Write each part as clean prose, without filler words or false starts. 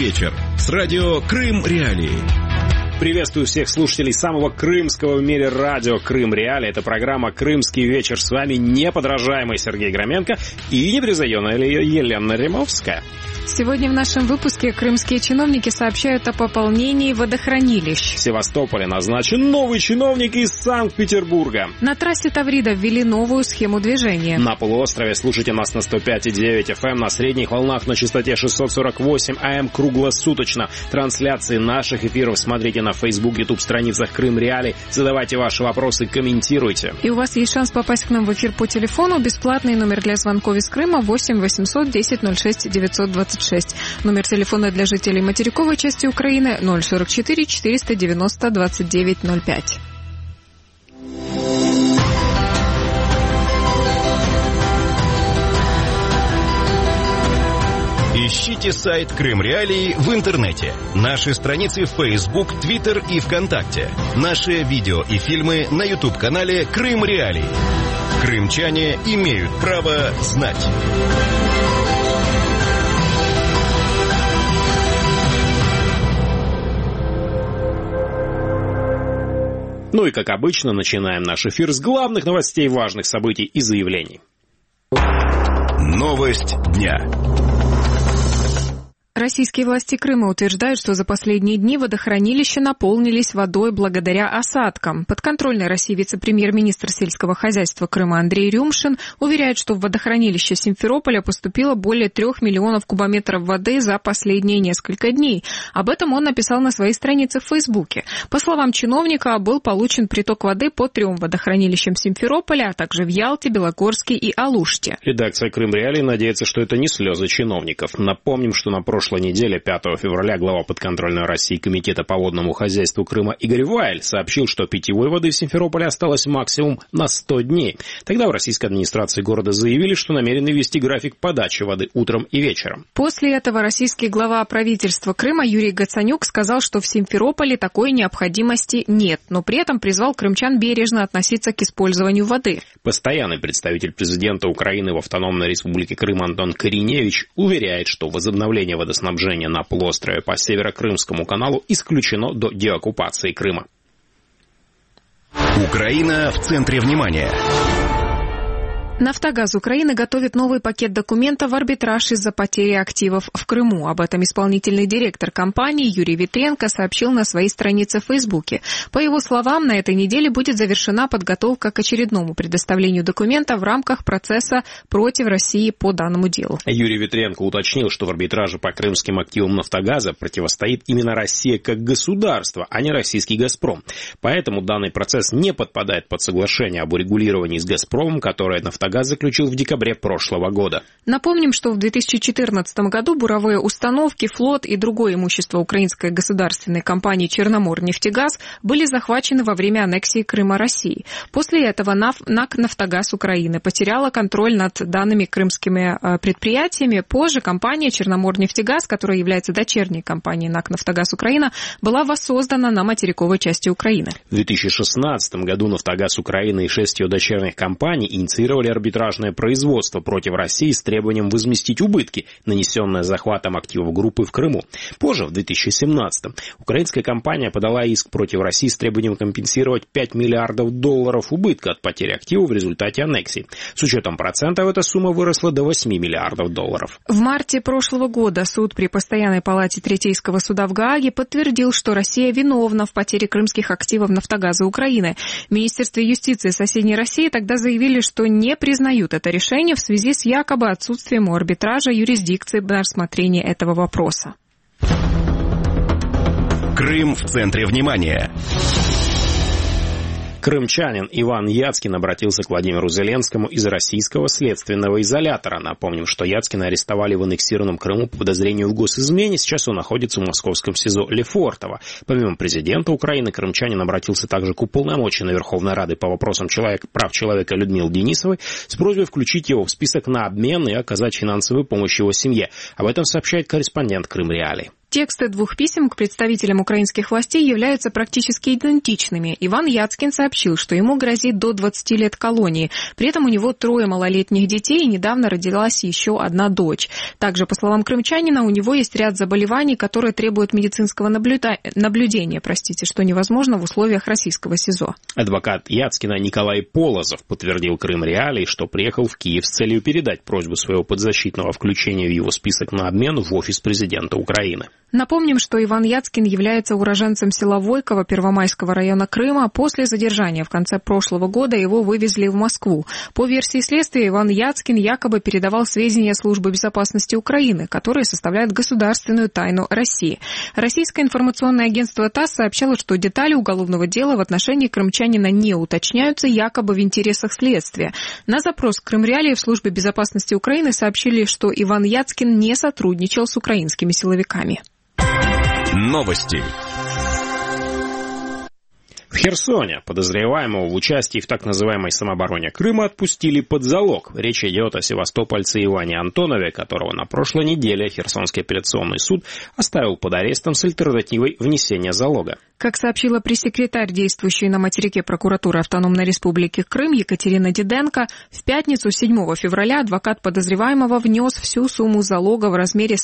вечер с радио «Крым Реалии». Приветствую всех слушателей самого крымского в мире радио «Крым Реалии». Это программа «Крымский вечер». С вами неподражаемый Сергей Громенко и непревзойденная Елена Римовская. Сегодня в нашем выпуске крымские чиновники сообщают о пополнении водохранилищ. В Севастополе назначен новый чиновник из Санкт-Петербурга. На трассе Таврида ввели новую схему движения. На полуострове слушайте нас на 105,9 FM, на средних волнах на частоте 648 АМ круглосуточно. Трансляции наших эфиров смотрите на Facebook, YouTube страницах Крым Реалии. Задавайте ваши вопросы, комментируйте. И у вас есть шанс попасть к нам в эфир по телефону. Бесплатный номер для звонков из Крыма 8 800 10 06 926. Номер телефона для жителей материковой части Украины 044 490 2905. Ищите сайт Крым Реалии в интернете. Наши страницы в Facebook, Twitter и ВКонтакте. Наши видео и фильмы на YouTube-канале Крым Реалии. Крымчане имеют право знать. Ну и, как обычно, начинаем наш эфир с главных новостей, важных событий и заявлений. Новость дня. Российские власти Крыма утверждают, что за последние дни водохранилища наполнились водой благодаря осадкам. Подконтрольный России вице-премьер-министр сельского хозяйства Крыма Андрей Рюмшин уверяет, что в водохранилище Симферополя поступило более 3 миллионов кубометров воды за последние несколько дней. Об этом он написал на своей странице в Фейсбуке. По словам чиновника, был получен приток воды по 3 водохранилищам Симферополя, а также в Ялте, Белогорске и Алуште. Редакция Крым Реалии надеется, что это не слезы чиновников. Напомним, что на прошлой неделе, 5 февраля, глава подконтрольного России Комитета по водному хозяйству Крыма Игорь Вайль сообщил, что питьевой воды в Симферополе осталось максимум на 100 дней. Тогда в российской администрации города заявили, что намерены ввести график подачи воды утром и вечером. После этого российский глава правительства Крыма Юрий Гацанюк сказал, что в Симферополе такой необходимости нет, но при этом призвал крымчан бережно относиться к использованию воды. Постоянный представитель президента Украины в Автономной Республике Крым Антон Кориневич уверяет, что возобновление водоснабжения на полуострове по Северо-Крымскому каналу исключено до деоккупации Крыма. Украина в центре внимания. «Нафтогаз Украины» готовит новый пакет документов в арбитраж из-за потери активов в Крыму. Об этом исполнительный директор компании Юрий Витренко сообщил на своей странице в Фейсбуке. По его словам, на этой неделе будет завершена подготовка к очередному предоставлению документов в рамках процесса против России по данному делу. Юрий Витренко уточнил, что в арбитраже по крымским активам «Нафтогаза» противостоит именно Россия как государство, а не российский «Газпром». Поэтому данный процесс не подпадает под соглашение об урегулировании с «Газпромом», которое «Нафтогаз» заключил в декабре прошлого года. Напомним, что в 2014 году буровые установки, флот и другое имущество украинской государственной компании «Черноморнефтегаз» были захвачены во время аннексии Крыма России. После этого НАК «Нафтогаз Украины» потеряла контроль над данными крымскими предприятиями. Позже компания «Черноморнефтегаз», которая является дочерней компанией НАК «Нафтогаз Украина», была воссоздана на материковой части Украины. В 2016 году «Нафтогаз Украины» и 6 ее дочерних компаний инициировали арбитражное производство против России с требованием возместить убытки, нанесенные захватом активов группы в Крыму. Позже, в 2017-м, украинская компания подала иск против России с требованием компенсировать $5 миллиардов убытка от потери активов в результате аннексии. С учетом процентов эта сумма выросла до $8 миллиардов. В марте прошлого года суд при Постоянной палате Третейского суда в Гааге подтвердил, что Россия виновна в потере крымских активов «Нафтогаза Украины». В Министерстве юстиции соседней России тогда заявили, что не признают это решение в связи с якобы отсутствием у арбитража юрисдикции на рассмотрение этого вопроса. Крым в центре внимания. Крымчанин Иван Яцкин обратился к Владимиру Зеленскому из российского следственного изолятора. Напомним, что Яцкина арестовали в аннексированном Крыму по подозрению в госизмене. Сейчас он находится в московском СИЗО Лефортово. Помимо президента Украины, крымчанин обратился также к уполномоченной Верховной Рады по вопросам прав человека Людмиле Денисовой с просьбой включить его в список на обмен и оказать финансовую помощь его семье. Об этом сообщает корреспондент Крым Реалии. Тексты двух писем к представителям украинских властей являются практически идентичными. Иван Яцкин сообщил, что ему грозит до 20 лет колонии. При этом у него 3 малолетних детей, и недавно родилась еще 1 дочь. Также, по словам крымчанина, у него есть ряд заболеваний, которые требуют медицинского наблюдения, что невозможно в условиях российского СИЗО. Адвокат Яцкина Николай Полозов подтвердил Крым Реалии, что приехал в Киев с целью передать просьбу своего подзащитного о включении в его список на обмен в офис президента Украины. Напомним, что Иван Яцкин является уроженцем села Войково Первомайского района Крыма. После задержания в конце прошлого года его вывезли в Москву. По версии следствия, Иван Яцкин якобы передавал сведения Службы безопасности Украины, которые составляют государственную тайну России. Российское информационное агентство ТАСС сообщало, что детали уголовного дела в отношении крымчанина не уточняются, якобы в интересах следствия. На запрос Крым Реалии в Службе безопасности Украины сообщили, что Иван Яцкин не сотрудничал с украинскими силовиками. Новости. В Херсоне подозреваемого в участии в так называемой самообороне Крыма отпустили под залог. Речь идет о севастопольце Иване Антонове, которого на прошлой неделе Херсонский апелляционный суд оставил под арестом с альтернативой внесения залога. Как сообщила пресс-секретарь действующей на материке прокуратуры Автономной Республики Крым Екатерина Диденко, в пятницу 7 февраля адвокат подозреваемого внес всю сумму залога в размере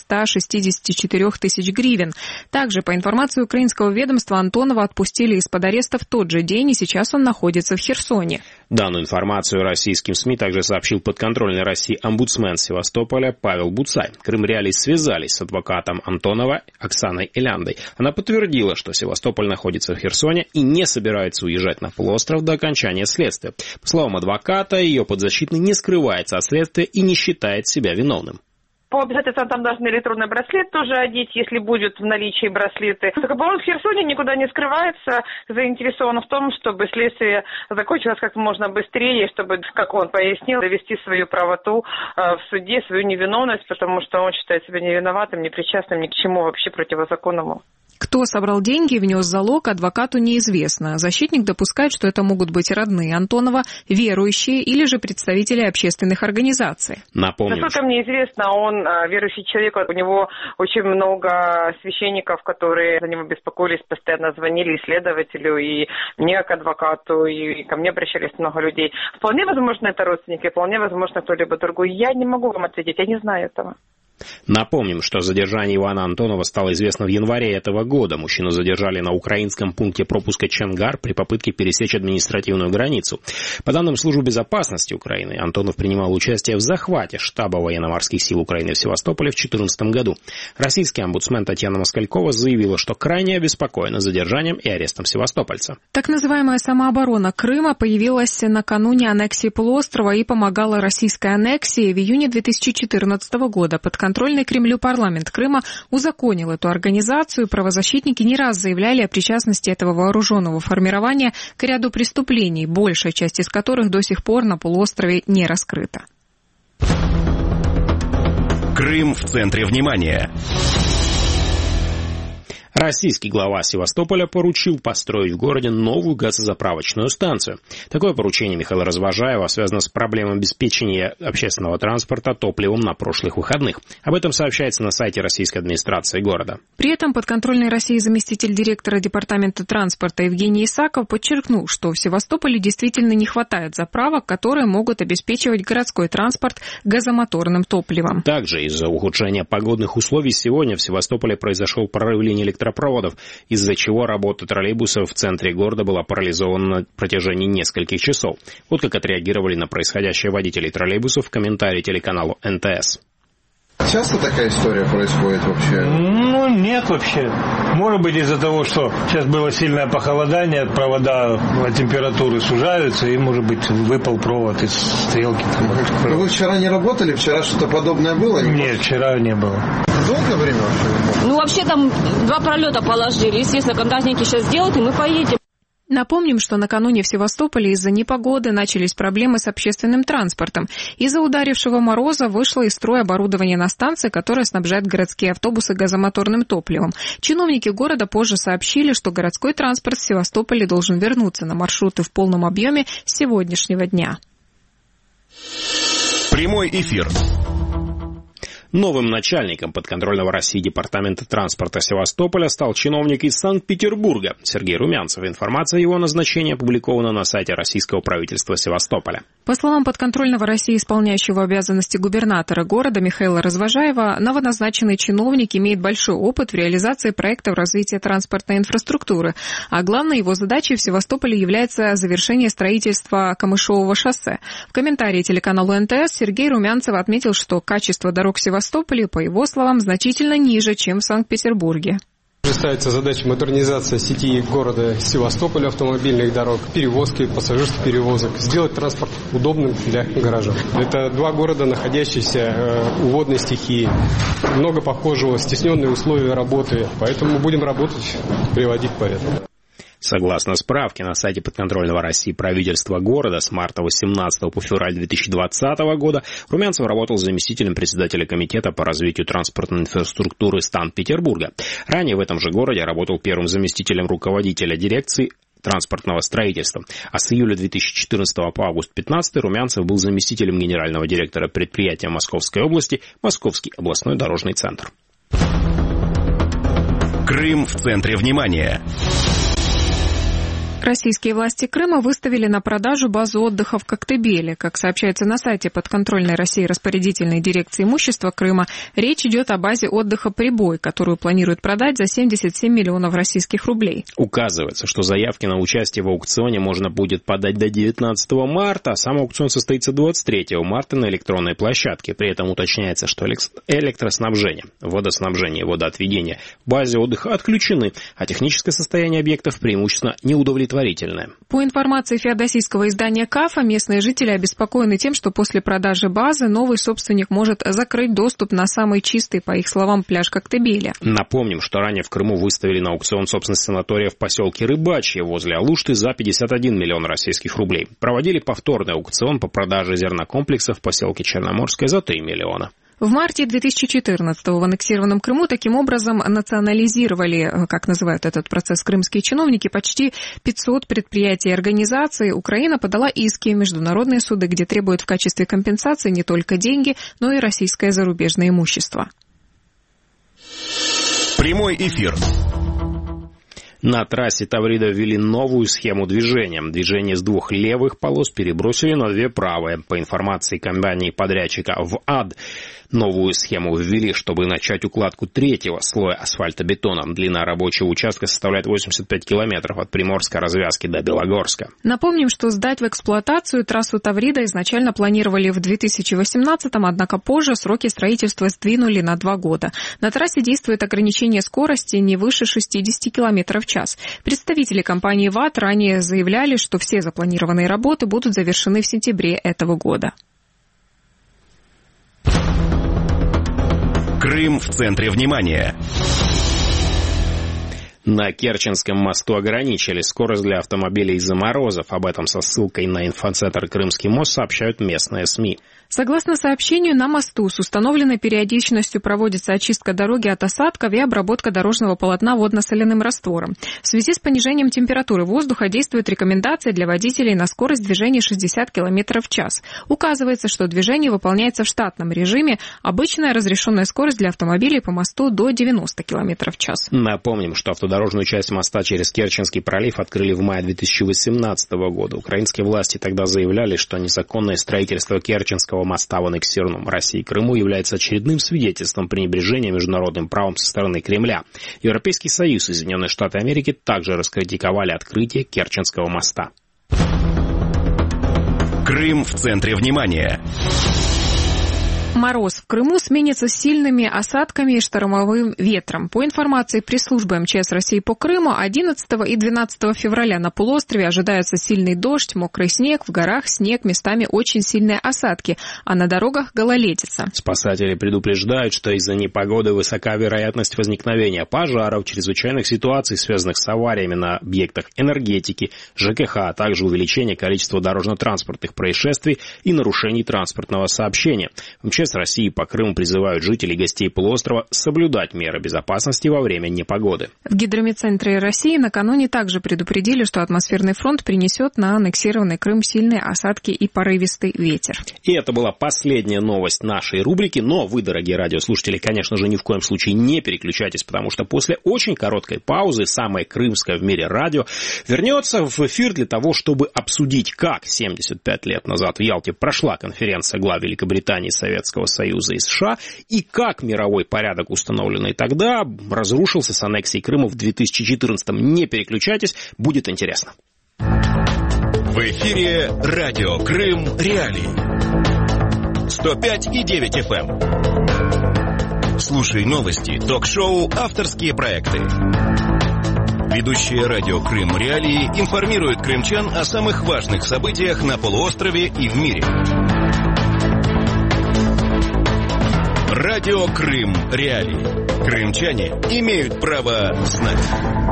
164 тысяч гривен. Также, по информации украинского ведомства, Антонова отпустили из-под ареста в тот же день, и сейчас он находится в Херсоне. Данную информацию российским СМИ также сообщил подконтрольный России омбудсмен Севастополя Павел Буцай. Крым Реалии связались с адвокатом Антонова Оксаной Эляндой. Она подтвердила, что Севастополь находится в Херсоне и не собирается уезжать на полуостров до окончания следствия. По словам адвоката, ее подзащитный не скрывается от следствия и не считает себя виновным. По обязательствам там должны электронный браслет тоже одеть, если будет в наличии браслеты. Он в Херсоне никуда не скрывается, заинтересован в том, чтобы следствие закончилось как можно быстрее, чтобы, как он пояснил, довести свою правоту в суде, свою невиновность, потому что он считает себя невиноватым, непричастным ни к чему вообще противозаконному. Кто собрал деньги и внес залог, адвокату неизвестно. Защитник допускает, что это могут быть родные Антонова, верующие или же представители общественных организаций. Напомним, насколько мне известно, он верующий человек, у него очень много священников, которые за него беспокоились, постоянно звонили следователю, и мне как адвокату, и ко мне обращались много людей. Вполне возможно, это родственники, вполне возможно, кто-либо другой. Я не могу вам ответить, я не знаю этого. Напомним, что задержание Ивана Антонова стало известно в январе этого года. Мужчину задержали на украинском пункте пропуска Чонгар при попытке пересечь административную границу. По данным Службы безопасности Украины, Антонов принимал участие в захвате штаба военно-морских сил Украины в Севастополе в 2014 году. Российский омбудсмен Татьяна Москалькова заявила, что крайне обеспокоена задержанием и арестом севастопольца. Так называемая самооборона Крыма появилась накануне аннексии полуострова и помогала российской аннексии. В июне 2014 года подконтрольный Кремлю парламент Крыма узаконил эту организацию. Правозащитники не раз заявляли о причастности этого вооруженного формирования к ряду преступлений, большая часть из которых до сих пор на полуострове не раскрыта. Крым в центре внимания. Российский глава Севастополя поручил построить в городе новую газозаправочную станцию. Такое поручение Михаила Развожаева связано с проблемой обеспечения общественного транспорта топливом на прошлых выходных. Об этом сообщается на сайте российской администрации города. При этом подконтрольный России заместитель директора департамента транспорта Евгений Исаков подчеркнул, что в Севастополе действительно не хватает заправок, которые могут обеспечивать городской транспорт газомоторным топливом. Также из-за ухудшения погодных условий сегодня в Севастополе произошел прорыв линий электропроводов, из-за чего работа троллейбусов в центре города была парализована на протяжении нескольких часов. Вот как отреагировали на происходящее водители троллейбусов в комментарии телеканалу НТС. Часто такая история происходит вообще? Ну, нет вообще. Может быть, из-за того, что сейчас было сильное похолодание, провода температуры сужаются, и, может быть, выпал провод из стрелки. Но вы вчера не работали? Вчера что-то подобное было? Нет, вчера не было. Долгое время вообще? Ну, вообще там 2 пролета положили. Естественно, контактники сейчас сделают, и мы поедем. Напомним, что накануне в Севастополе из-за непогоды начались проблемы с общественным транспортом. Из-за ударившего мороза вышло из строя оборудование на станции, которое снабжает городские автобусы газомоторным топливом. Чиновники города позже сообщили, что городской транспорт в Севастополе должен вернуться на маршруты в полном объеме с сегодняшнего дня. Прямой эфир. Новым начальником подконтрольного России Департамента транспорта Севастополя стал чиновник из Санкт-Петербурга Сергей Румянцев. Информация о его назначении опубликована на сайте российского правительства Севастополя. По словам подконтрольного России исполняющего обязанности губернатора города Михаила Развожаева, новоназначенный чиновник имеет большой опыт в реализации проектов развития транспортной инфраструктуры, а главной его задачей в Севастополе является завершение строительства Камышового шоссе. В комментарии телеканалу НТС Сергей Румянцев отметил, что качество дорог в Севастополе, по его словам, значительно ниже, чем в Санкт-Петербурге. Ставится задача модернизации сети города Севастополя, автомобильных дорог, перевозки, пассажирских перевозок, сделать транспорт удобным для горожан. Это два города, находящиеся у водной стихии, много похожего, стесненные условия работы, поэтому будем работать, приводить в порядок. Согласно справке на сайте подконтрольного России правительства города с марта 18 по февраль 2020 года Румянцев работал заместителем председателя комитета по развитию транспортной инфраструктуры Санкт-Петербурга. Ранее в этом же городе работал первым заместителем руководителя дирекции транспортного строительства. А с июля 2014 по август 2015 Румянцев был заместителем генерального директора предприятия Московской области Московский областной дорожный центр. Крым в центре внимания. Российские власти Крыма выставили на продажу базу отдыха в Коктебеле. Как сообщается на сайте подконтрольной России распорядительной дирекции имущества Крыма, речь идет о базе отдыха «Прибой», которую планируют продать за 77 миллионов российских рублей. Указывается, что заявки на участие в аукционе можно будет подать до 19 марта, а сам аукцион состоится 23 марта на электронной площадке. При этом уточняется, что электроснабжение, водоснабжение и водоотведение в базе отдыха отключены, а техническое состояние объектов преимущественно неудовлетворительное. По информации феодосийского издания «Кафа», местные жители обеспокоены тем, что после продажи базы новый собственник может закрыть доступ на самый чистый, по их словам, пляж Коктебеля. Напомним, что ранее в Крыму выставили на аукцион собственность санатория в поселке Рыбачье возле Алушты за 51 миллион российских рублей. Проводили повторный аукцион по продаже зернокомплекса в поселке Черноморское за 3 миллиона. В марте 2014-го в аннексированном Крыму таким образом национализировали, как называют этот процесс крымские чиновники, почти 500 предприятий и организаций. Украина подала иски в международные суды, где требует в качестве компенсации не только деньги, но и российское зарубежное имущество. Прямой эфир. На трассе Таврида ввели новую схему движения. Движение с двух левых полос перебросили на две правые. По информации компании-подрядчика ВАД, новую схему ввели, чтобы начать укладку третьего слоя асфальтобетона. Длина рабочего участка составляет 85 километров от Приморской развязки до Белогорска. Напомним, что сдать в эксплуатацию трассу Таврида изначально планировали в 2018-м, однако позже сроки строительства сдвинули на 2 года. На трассе действует ограничение скорости не выше 60 километров в час. Представители компании ВАД ранее заявляли, что все запланированные работы будут завершены в сентябре этого года. Крым в центре внимания. На Керченском мосту ограничили скорость для автомобилей из-за морозов. Об этом со ссылкой на инфоцентр «Крымский мост» сообщают местные СМИ. Согласно сообщению, на мосту с установленной периодичностью проводится очистка дороги от осадков и обработка дорожного полотна водно-соляным раствором. В связи с понижением температуры воздуха действует рекомендация для водителей на скорость движения 60 км в час. Указывается, что движение выполняется в штатном режиме. Обычная разрешенная скорость для автомобилей по мосту до 90 км в час. Напомним, что автодорожную часть моста через Керченский пролив открыли в мае 2018 года. Украинские власти тогда заявляли, что незаконное строительство Керченского моста в аннексированном России Крыму является очередным свидетельством пренебрежения международным правом со стороны Кремля. Европейский Союз и Соединенные Штаты Америки также раскритиковали открытие Керченского моста. Крым в центре внимания. Мороз в Крыму сменится сильными осадками и штормовым ветром. По информации пресс-службы МЧС России по Крыму, 11 и 12 февраля на полуострове ожидается сильный дождь, мокрый снег, в горах снег, местами очень сильные осадки, а на дорогах гололедица. Спасатели предупреждают, что из-за непогоды высока вероятность возникновения пожаров, чрезвычайных ситуаций, связанных с авариями на объектах энергетики, ЖКХ, а также увеличение количества дорожно-транспортных происшествий и нарушений транспортного сообщения. В МЧС МЧС России по Крыму призывают жителей и гостей полуострова соблюдать меры безопасности во время непогоды. В Гидрометцентре России накануне также предупредили, что атмосферный фронт принесет на аннексированный Крым сильные осадки и порывистый ветер. И это была последняя новость нашей рубрики, но вы, дорогие радиослушатели, конечно же, ни в коем случае не переключайтесь, потому что после очень короткой паузы самое крымское в мире радио вернется в эфир для того, чтобы обсудить, как 75 лет назад в Ялте прошла конференция глав Великобритании, Советского Союза и США, и как мировой порядок, установленный тогда, разрушился с аннексией Крыма в 2014-м. Не переключайтесь, будет интересно. В эфире радио Крым Реалии. 105,9 FM. Слушай новости, ток-шоу, авторские проекты. Ведущие радио Крым Реалии информируют крымчан о самых важных событиях на полуострове и в мире. Радио Крым Реалии. Крымчане имеют право знать.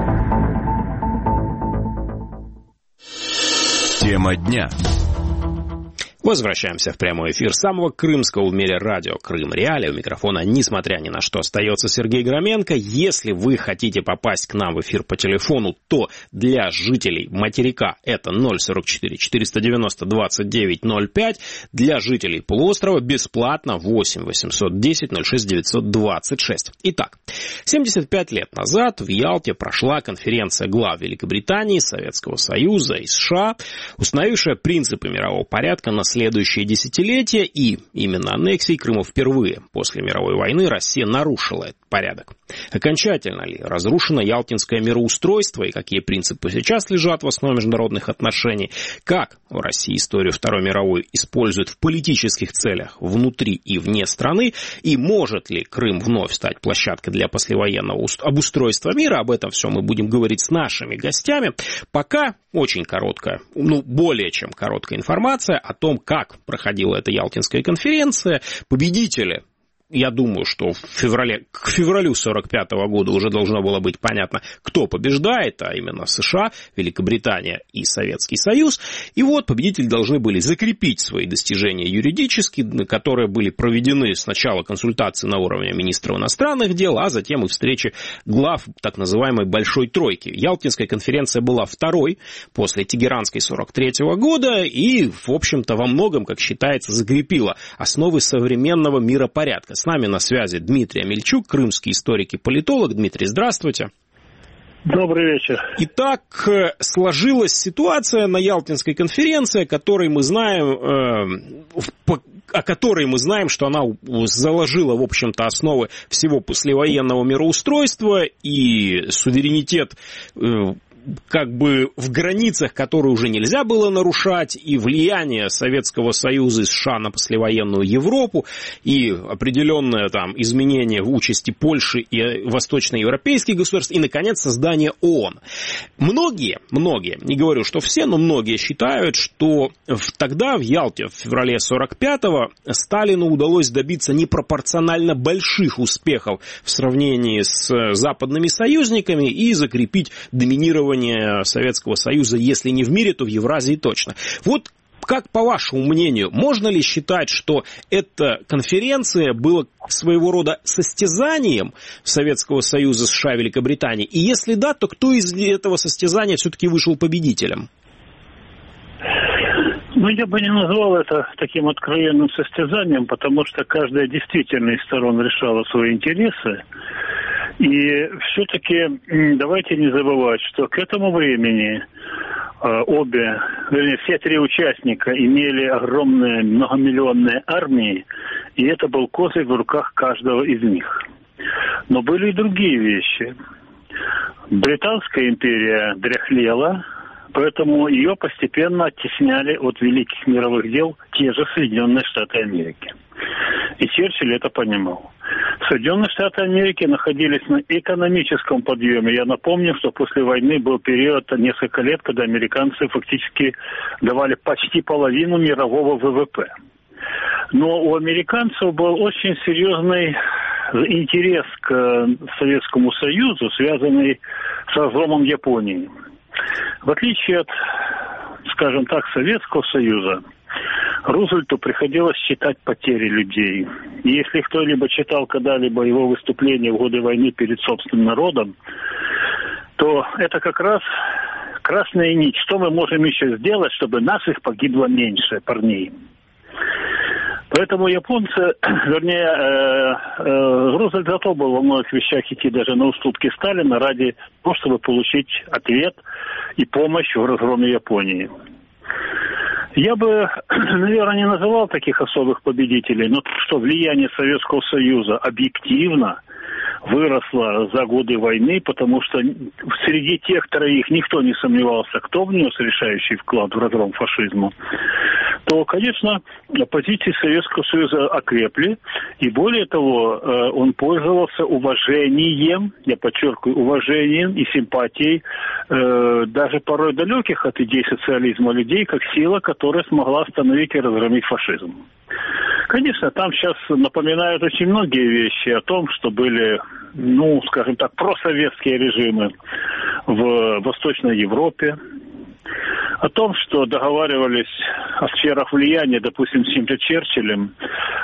Тема дня. Возвращаемся в прямой эфир самого крымского в мире радио Крым Реалии. У микрофона, несмотря ни на что, остается Сергей Громенко. Если вы хотите попасть к нам в эфир по телефону, то для жителей материка это 044 490 29 05. Для жителей полуострова бесплатно 8 810 06 926. Итак, 75 лет назад в Ялте прошла конференция глав Великобритании, Советского Союза и США, установившая принципы мирового порядка на следующие десятилетия, и именно аннексией Крыма впервые после мировой войны Россия нарушила этот порядок. Окончательно ли разрушено ялтинское мироустройство и какие принципы сейчас лежат в основе международных отношений? Как в России историю Второй мировой используют в политических целях внутри и вне страны? И может ли Крым вновь стать площадкой для послевоенного обустройства мира? Об этом все мы будем говорить с нашими гостями. Пока очень короткая, более чем короткая информация о том, как проходила эта Ялтинская конференция. Победители, я думаю, что к февралю 1945 года уже должно было быть понятно, кто побеждает, а именно США, Великобритания и Советский Союз. И вот победители должны были закрепить свои достижения юридически, которые были проведены сначала консультации на уровне министров иностранных дел, а затем и встречи глав так называемой Большой Тройки. Ялтинская конференция была второй после Тегеранской 1943 года и, в общем-то, во многом, как считается, закрепила основы современного миропорядка. С нами на связи Дмитрий Амельчук, крымский историк и политолог. Дмитрий, здравствуйте. Добрый вечер. Итак, сложилась ситуация на Ялтинской конференции, о которой мы знаем, что она заложила, в общем-то, основы всего послевоенного мироустройства и суверенитет как бы в границах, которые уже нельзя было нарушать, и влияние Советского Союза и США на послевоенную Европу, и определенное там изменение в участи Польши и восточноевропейских государств, и, наконец, создание ООН. Многие, не говорю, что все, но многие считают, что тогда, в Ялте, в феврале 1945-го, Сталину удалось добиться непропорционально больших успехов в сравнении с западными союзниками и закрепить доминирование Советского Союза, если не в мире, то в Евразии точно. Вот как, по вашему мнению, можно ли считать, что эта конференция была своего рода состязанием Советского Союза, США и Великобритании? И если да, то кто из этого состязания все-таки вышел победителем? Я бы не назвал это таким откровенным состязанием, потому что каждая действительно из сторон решала свои интересы. И все-таки давайте не забывать, что к этому времени все три участника имели огромные многомиллионные армии, и это был козырь в руках каждого из них. Но были и другие вещи. Британская империя дряхлела, поэтому ее постепенно оттесняли от великих мировых дел те же Соединенные Штаты Америки. И Черчилль это понимал. Соединенные Штаты Америки находились на экономическом подъеме. Я напомню, что после войны был период несколько лет, когда американцы фактически давали почти половину мирового ВВП. Но у американцев был очень серьезный интерес к Советскому Союзу, связанный с разломом Японии. В отличие от, скажем так, Советского Союза, Рузвельту приходилось считать потери людей. И если кто-либо читал когда-либо его выступления в годы войны перед собственным народом, то это как раз красная нить. Что мы можем еще сделать, чтобы наших погибло меньше парней? Поэтому японцы, Рузвельт готов был во многих вещах идти даже на уступки Сталина ради того, чтобы получить ответ и помощь в разгроме Японии. Я бы, наверное, не называл таких особых победителей, но то, что влияние Советского Союза объективно выросла за годы войны, потому что среди тех троих никто не сомневался, кто внес решающий вклад в разгром фашизма, то, конечно, позиции Советского Союза окрепли, и более того, он пользовался уважением, я подчеркиваю, уважением и симпатией даже порой далеких от идей социализма людей, как сила, которая смогла остановить и разгромить фашизм. Конечно, там сейчас напоминают очень многие вещи о том, что были, скажем так, просоветские режимы в Восточной Европе, о том, что договаривались о сферах влияния, допустим, с тем же Черчиллем.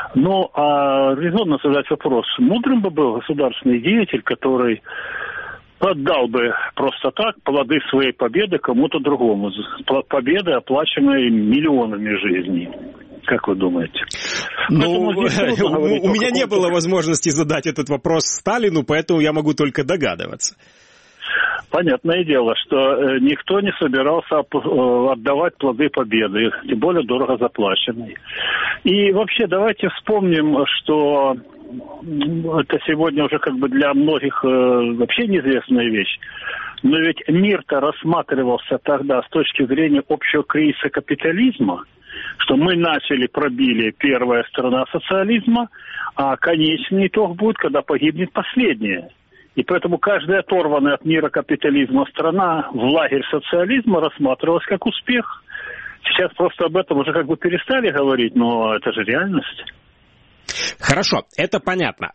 А резонно задать вопрос, мудрым бы был государственный деятель, который отдал бы просто так плоды своей победы кому-то другому. Победы, оплаченные миллионами жизней. Как вы думаете? У меня не было возможности задать этот вопрос Сталину, поэтому я могу только догадываться. Понятное дело, что никто не собирался отдавать плоды победы, тем более дорого заплаченные. И вообще давайте вспомним, что это сегодня уже для многих вообще неизвестная вещь. Но ведь мир-то рассматривался тогда с точки зрения общего кризиса капитализма, что мы пробили первая сторона социализма, а конечный итог будет, когда погибнет последняя. И поэтому каждая оторванная от мира капитализма страна в лагерь социализма рассматривалась как успех. Сейчас просто об этом уже перестали говорить, но это же реальность. Хорошо, это понятно.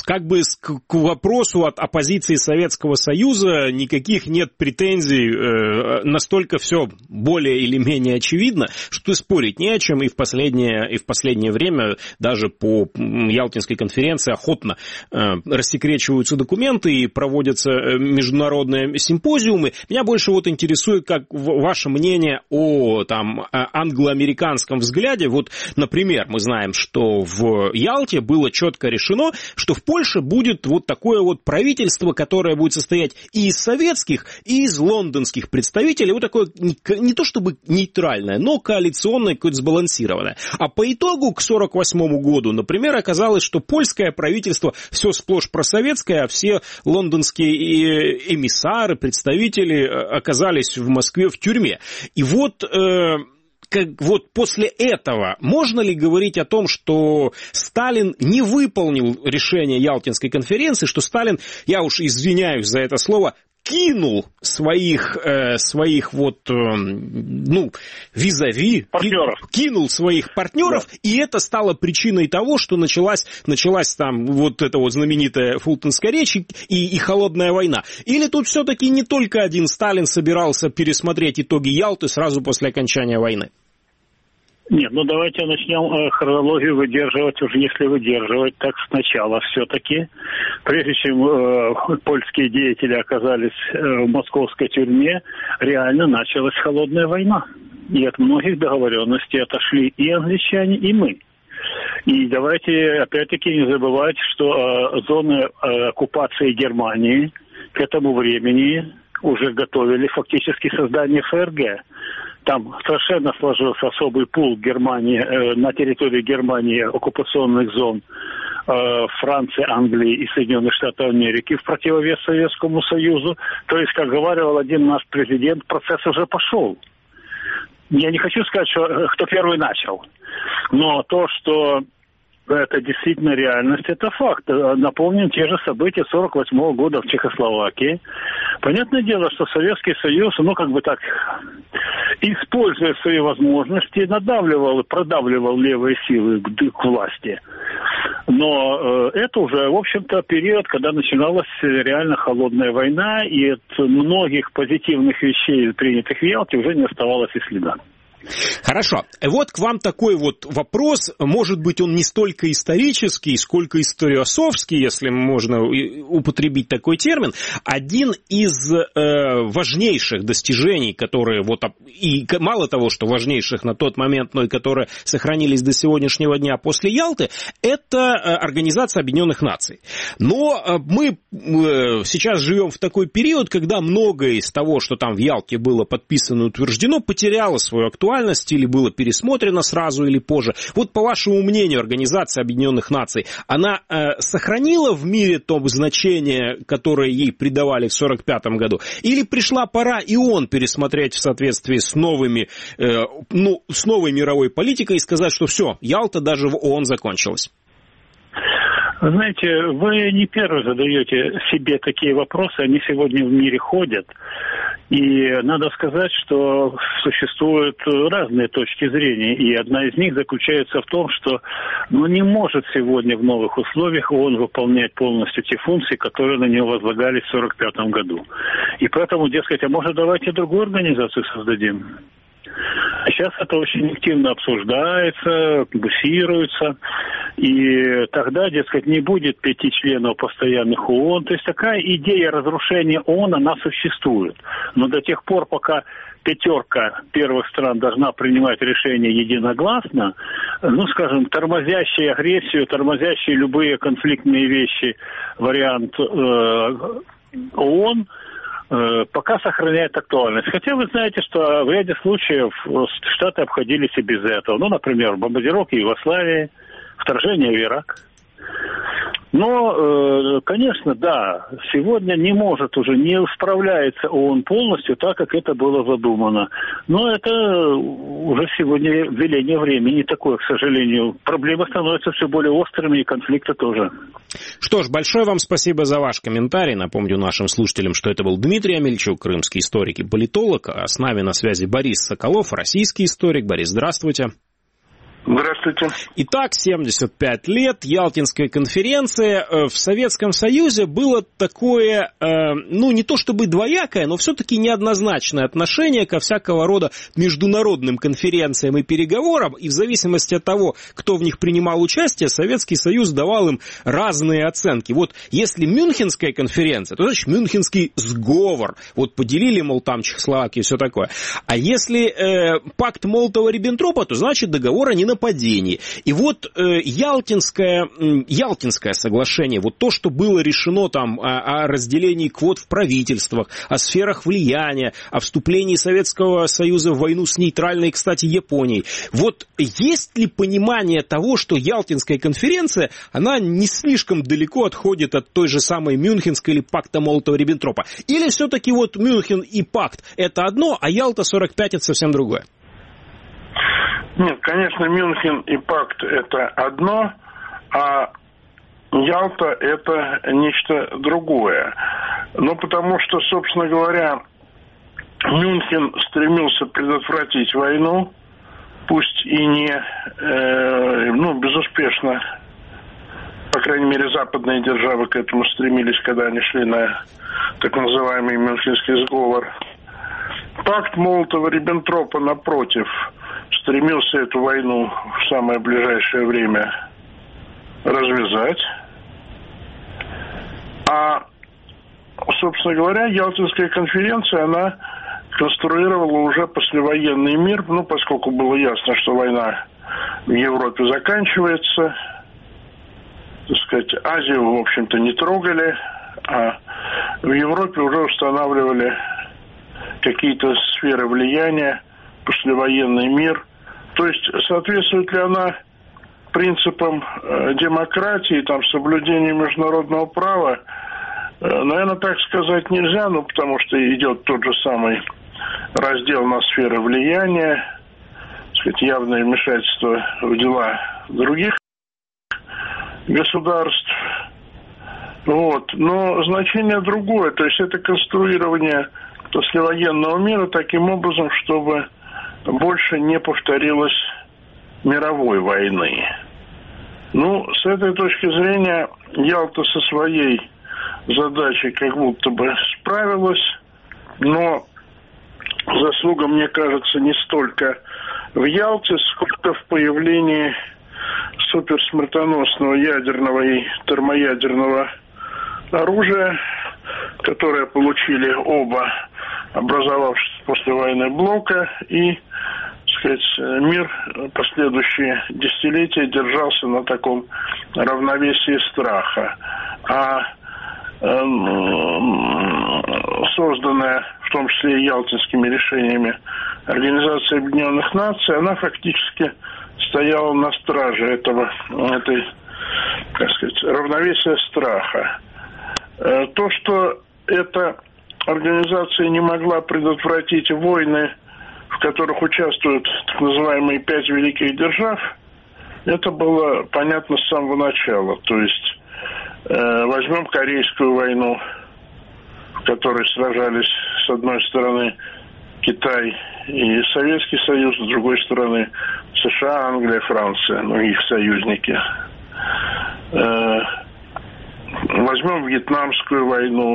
К вопросу от оппозиции Советского Союза никаких нет претензий, настолько все более или менее очевидно, что спорить не о чем, и в последнее время даже по Ялтинской конференции охотно рассекречиваются документы и проводятся международные симпозиумы. Меня больше интересует, как ваше мнение о англо-американском взгляде. Например, мы знаем, что в Ялте было четко решено, что в Польше будет такое правительство, которое будет состоять и из советских, и из лондонских представителей, такое не то чтобы нейтральное, но коалиционное, какое-то сбалансированное. А по итогу к 1948 году, например, оказалось, что польское правительство все сплошь просоветское, а все лондонские эмиссары, представители оказались в Москве в тюрьме. И после этого можно ли говорить о том, что Сталин не выполнил решение Ялтинской конференции, что Сталин, я уж извиняюсь за это слово, кинул своих визави, кинул своих партнеров, да. И это стало причиной того, что началась там эта знаменитая Фултонская речь и холодная война. Или тут все-таки не только один Сталин собирался пересмотреть итоги Ялты сразу после окончания войны? Нет, давайте начнем хронологию выдерживать, уже если выдерживать, так сначала все-таки. Прежде чем польские деятели оказались в московской тюрьме, реально началась холодная война. И от многих договоренностей отошли и англичане, и мы. И давайте опять-таки не забывать, что зоны оккупации Германии к этому времени уже готовили фактически создание ФРГ. Там совершенно сложился особый пул Германии, на территории Германии оккупационных зон Франции, Англии и Соединенных Штатов Америки в противовес Советскому Союзу. То есть, как говорил один наш президент, процесс уже пошел. Я не хочу сказать, что кто первый начал, но то, что это действительно реальность, это факт. Напомним те же события 1948 года в Чехословакии. Понятное дело, что Советский Союз, используя свои возможности, надавливал и продавливал левые силы к власти. Но это уже, в общем-то, период, когда начиналась реально холодная война, и от многих позитивных вещей, принятых в Ялте, уже не оставалось и следа. Хорошо. Вот к вам такой вот вопрос. Может быть, он не столько исторический, сколько историософский, если можно употребить такой термин. Один из важнейших достижений, которые вот, и мало того, что важнейших на тот момент, но и которые сохранились до сегодняшнего дня после Ялты, это Организация Объединенных Наций. Но мы сейчас живем в такой период, когда многое из того, что там в Ялте было подписано и утверждено, потеряло свою актуальность или было пересмотрено сразу или позже. Вот по вашему мнению, Организация Объединенных Наций, она сохранила в мире то значение, которое ей придавали в 1945 году? Или пришла пора и ООН пересмотреть в соответствии с новыми, с новой мировой политикой и сказать, что все, Ялта даже в ООН закончилась? Вы знаете, вы не первый задаете себе такие вопросы, они сегодня в мире ходят. И надо сказать, что существуют разные точки зрения, и одна из них заключается в том, что не может сегодня в новых условиях ООН выполнять полностью те функции, которые на него возлагались в 1945 году. И поэтому, дескать, а может давайте другую организацию создадим? Сейчас это очень активно обсуждается, бусируется, и тогда, дескать, не будет 5 членов постоянных ООН. То есть такая идея разрушения ООН, она существует. Но до тех пор, пока 5 первых стран должна принимать решения единогласно, скажем, тормозящие агрессию, тормозящие любые конфликтные вещи, вариант ООН, пока сохраняет актуальность. Хотя вы знаете, что в ряде случаев Штаты обходились и без этого. Например, бомбардировки Югославии, вторжение в Ирак. Но, конечно, да, сегодня не справляется ООН полностью так, как это было задумано. Но это уже сегодня веление времени такое, к сожалению. Проблемы становятся все более острыми, и конфликты тоже. Что ж, большое вам спасибо за ваш комментарий. Напомню нашим слушателям, что это был Дмитрий Амельчук, крымский историк и политолог. А с нами на связи Борис Соколов, российский историк. Борис, здравствуйте. Здравствуйте. Итак, 75 лет, Ялтинская конференция. В Советском Союзе было такое, не то чтобы двоякое, но все-таки неоднозначное отношение ко всякого рода международным конференциям и переговорам, и в зависимости от того, кто в них принимал участие, Советский Союз давал им разные оценки. Вот если Мюнхенская конференция, то значит Мюнхенский сговор. Вот поделили, мол, там Чехословакию и все такое. А если пакт Молотова-Риббентропа, то значит договор о ненападении. И вот Ялтинское соглашение, вот то, что было решено там о разделении квот в правительствах, о сферах влияния, о вступлении Советского Союза в войну с нейтральной, кстати, Японией. Вот есть ли понимание того, что Ялтинская конференция, она не слишком далеко отходит от той же самой Мюнхенской или пакта Молотова-Риббентропа? Или все-таки вот Мюнхен и пакт это одно, а Ялта 45 это совсем другое? Нет, конечно, Мюнхен и пакт это одно, а Ялта это нечто другое. Потому что, собственно говоря, Мюнхен стремился предотвратить войну, пусть и не безуспешно. По крайней мере, западные державы к этому стремились, когда они шли на так называемый Мюнхенский сговор. Пакт Молотова-Риббентропа, напротив, стремился эту войну в самое ближайшее время развязать. А, собственно говоря, Ялтинская конференция, она конструировала уже послевоенный мир, поскольку было ясно, что война в Европе заканчивается. Так сказать, Азию, в общем-то, не трогали, а в Европе уже устанавливали какие-то сферы влияния, послевоенный мир. То есть соответствует ли она принципам демократии, соблюдению международного права, наверное, так сказать нельзя, потому что идет тот же самый раздел на сферы влияния, так сказать, явное вмешательство в дела других государств. Но значение другое, то есть это конструирование послевоенного мира таким образом, чтобы больше не повторилось мировой войны. С этой точки зрения Ялта со своей задачей как будто бы справилась, но заслуга, мне кажется, не столько в Ялте, сколько в появлении суперсмертоносного ядерного и термоядерного оружия, которое получили оба образовавшись после войны блока, и, так сказать, мир последующие десятилетия держался на таком равновесии страха. А созданная, в том числе и ялтинскими решениями, Организация Объединенных Наций, она фактически стояла на страже этой, так сказать, равновесия страха. То, что эта организация не могла предотвратить войны, в которых участвуют так называемые 5 великих держав, это было понятно с самого начала. То есть возьмем Корейскую войну, в которой сражались с одной стороны Китай и Советский Союз, с другой стороны США, Англия, Франция, их союзники. Возьмем Вьетнамскую войну,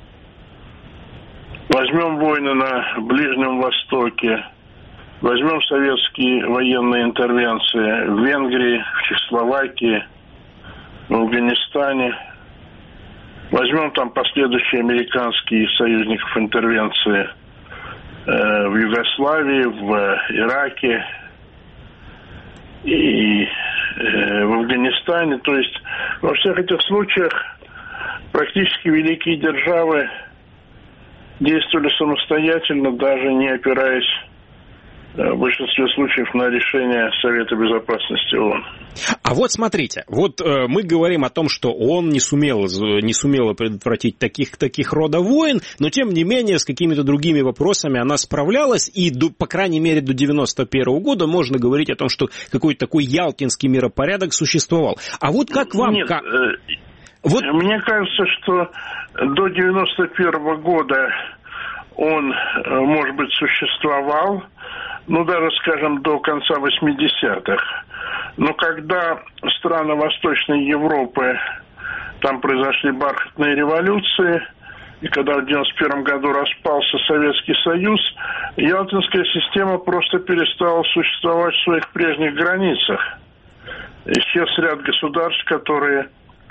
возьмем войны на Ближнем Востоке, возьмем советские военные интервенции в Венгрии, в Чехословакии, в Афганистане, возьмем там последующие американские союзников интервенции в Югославии, в Ираке и в Афганистане. То есть во всех этих случаях практически великие державы действовали самостоятельно, даже не опираясь в большинстве случаев на решение Совета Безопасности ООН. А вот смотрите, мы говорим о том, что ООН не сумела предотвратить таких рода войн, но тем не менее с какими-то другими вопросами она справлялась, и по крайней мере до 1991 года можно говорить о том, что какой-то такой ялтинский миропорядок существовал. А вот как вам... Нет, мне кажется, что до 1991 года он, может быть, существовал, даже, скажем, до конца 80-х. Но когда страны Восточной Европы, там произошли бархатные революции, и когда в 1991 году распался Советский Союз, ялтинская система просто перестала существовать в своих прежних границах. Исчез ряд государств, которые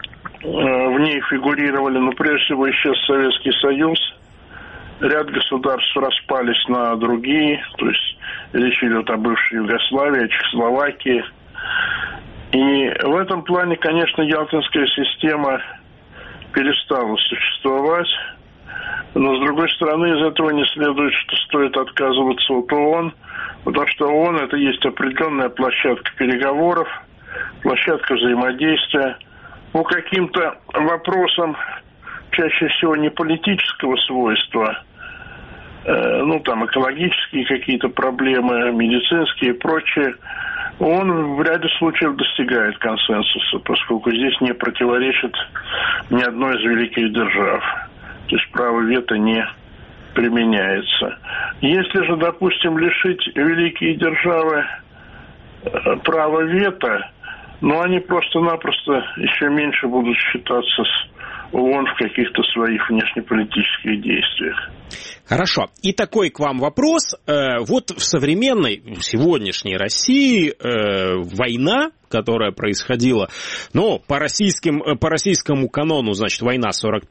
в ней фигурировали, прежде всего исчез Советский Союз. Ряд государств распались на другие, то есть речь идет о бывшей Югославии, о Чехословакии. И в этом плане, конечно, ялтинская система перестала существовать. Но, с другой стороны, из этого не следует, что стоит отказываться от ООН, потому что ООН – это есть определенная площадка переговоров, площадка взаимодействия. По каким-то вопросам, чаще всего не политического свойства, экологические какие-то проблемы, медицинские и прочее, он в ряде случаев достигает консенсуса, поскольку здесь не противоречит ни одной из великих держав. То есть право вето не применяется. Если же, допустим, лишить великие державы права вето, они просто-напросто еще меньше будут считаться с ООН в каких-то своих внешнеполитических действиях. Хорошо. И такой к вам вопрос. Вот в сегодняшней России война, которая происходила, по российскому канону, значит, война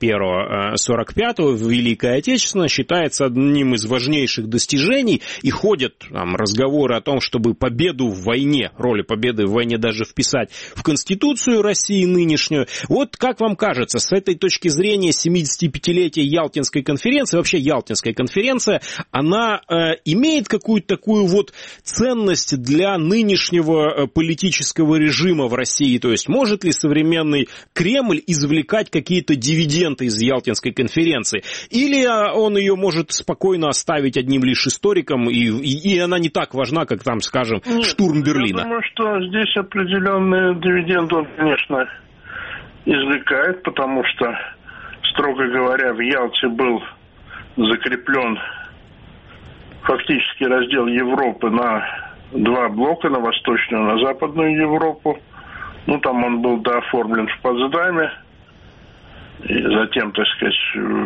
41-45, Великая Отечественная, считается одним из важнейших достижений, и ходят разговоры о том, чтобы победу в войне, роли победы в войне даже вписать в Конституцию России нынешнюю. Вот как вам кажется, с этой точки зрения 75-летие Ялтинской конференции, вообще Ялтинская конференция, она имеет какую-то такую ценность для нынешнего политического режима в России? То есть может ли современный Кремль извлекать какие-то дивиденды из Ялтинской конференции? Или он ее может спокойно оставить одним лишь историком, и она не так важна, как скажем, штурм Берлина? Я думаю, что здесь определенные дивиденды он, конечно, извлекает, потому что, строго говоря, в Ялте был закреплен фактически раздел Европы на 2 блока, на Восточную и на Западную Европу. Там он был дооформлен в Потсдаме, и затем, так сказать, в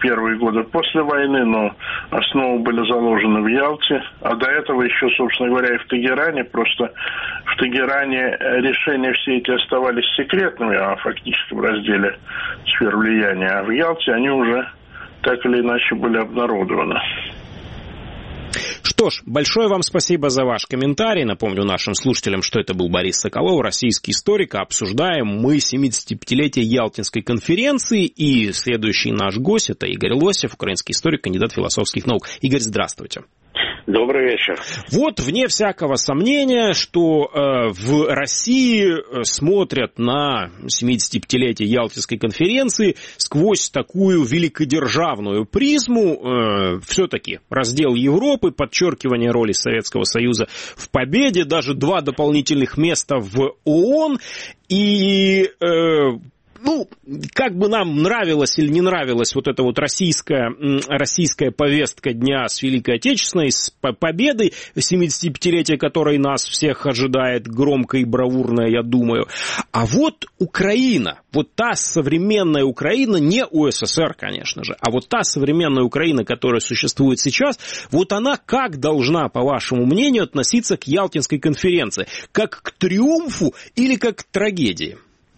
первые годы после войны, но основы были заложены в Ялте, а до этого еще, собственно говоря, и в Тегеране. Просто в Тегеране решения все эти оставались секретными о фактическом разделе сфер влияния, а в Ялте они уже так или иначе были обнародованы. Что ж, большое вам спасибо за ваш комментарий. Напомню нашим слушателям, что это был Борис Соколов, российский историк. Обсуждаем мы 75-летие Ялтинской конференции. И следующий наш гость — это Игорь Лосев, украинский историк, кандидат философских наук. Игорь, здравствуйте. Добрый вечер. Вот, вне всякого сомнения, что в России смотрят на 75-летие Ялтинской конференции сквозь такую великодержавную призму. Все-таки раздел Европы, подчеркивание роли Советского Союза в победе, даже 2 дополнительных места в ООН. И... как бы нам нравилась или не нравилась вот эта вот российская повестка дня с Великой Отечественной, с победой, 75-летие которой нас всех ожидает громко и бравурно, я думаю. А вот Украина, вот та современная Украина, не УССР, конечно же, а вот та современная Украина, которая существует сейчас, вот она как должна, по вашему мнению, относиться к Ялтинской конференции? Как к триумфу или как к трагедии?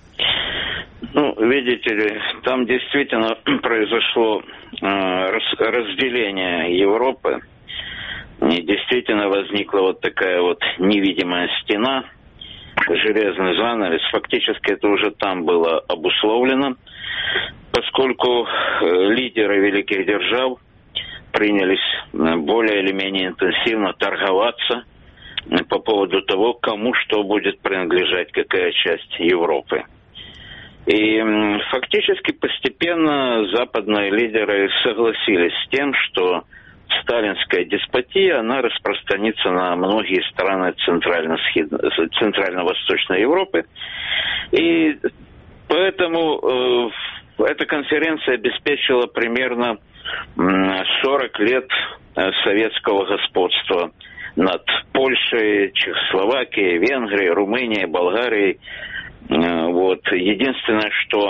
Видите ли, там действительно произошло разделение Европы. И действительно возникла вот такая вот невидимая стена, железный занавес. Фактически это уже там было обусловлено, поскольку лидеры великих держав принялись более или менее интенсивно торговаться по поводу того, кому что будет принадлежать, какая часть Европы. И фактически постепенно западные лидеры согласились с тем, что сталинская деспотия, она распространится на многие страны Центрально-Восточной Европы. И поэтому эта конференция обеспечила примерно 40 лет советского господства над Польшей, Чехословакией, Венгрией, Румынией, Болгарией. Вот. Единственное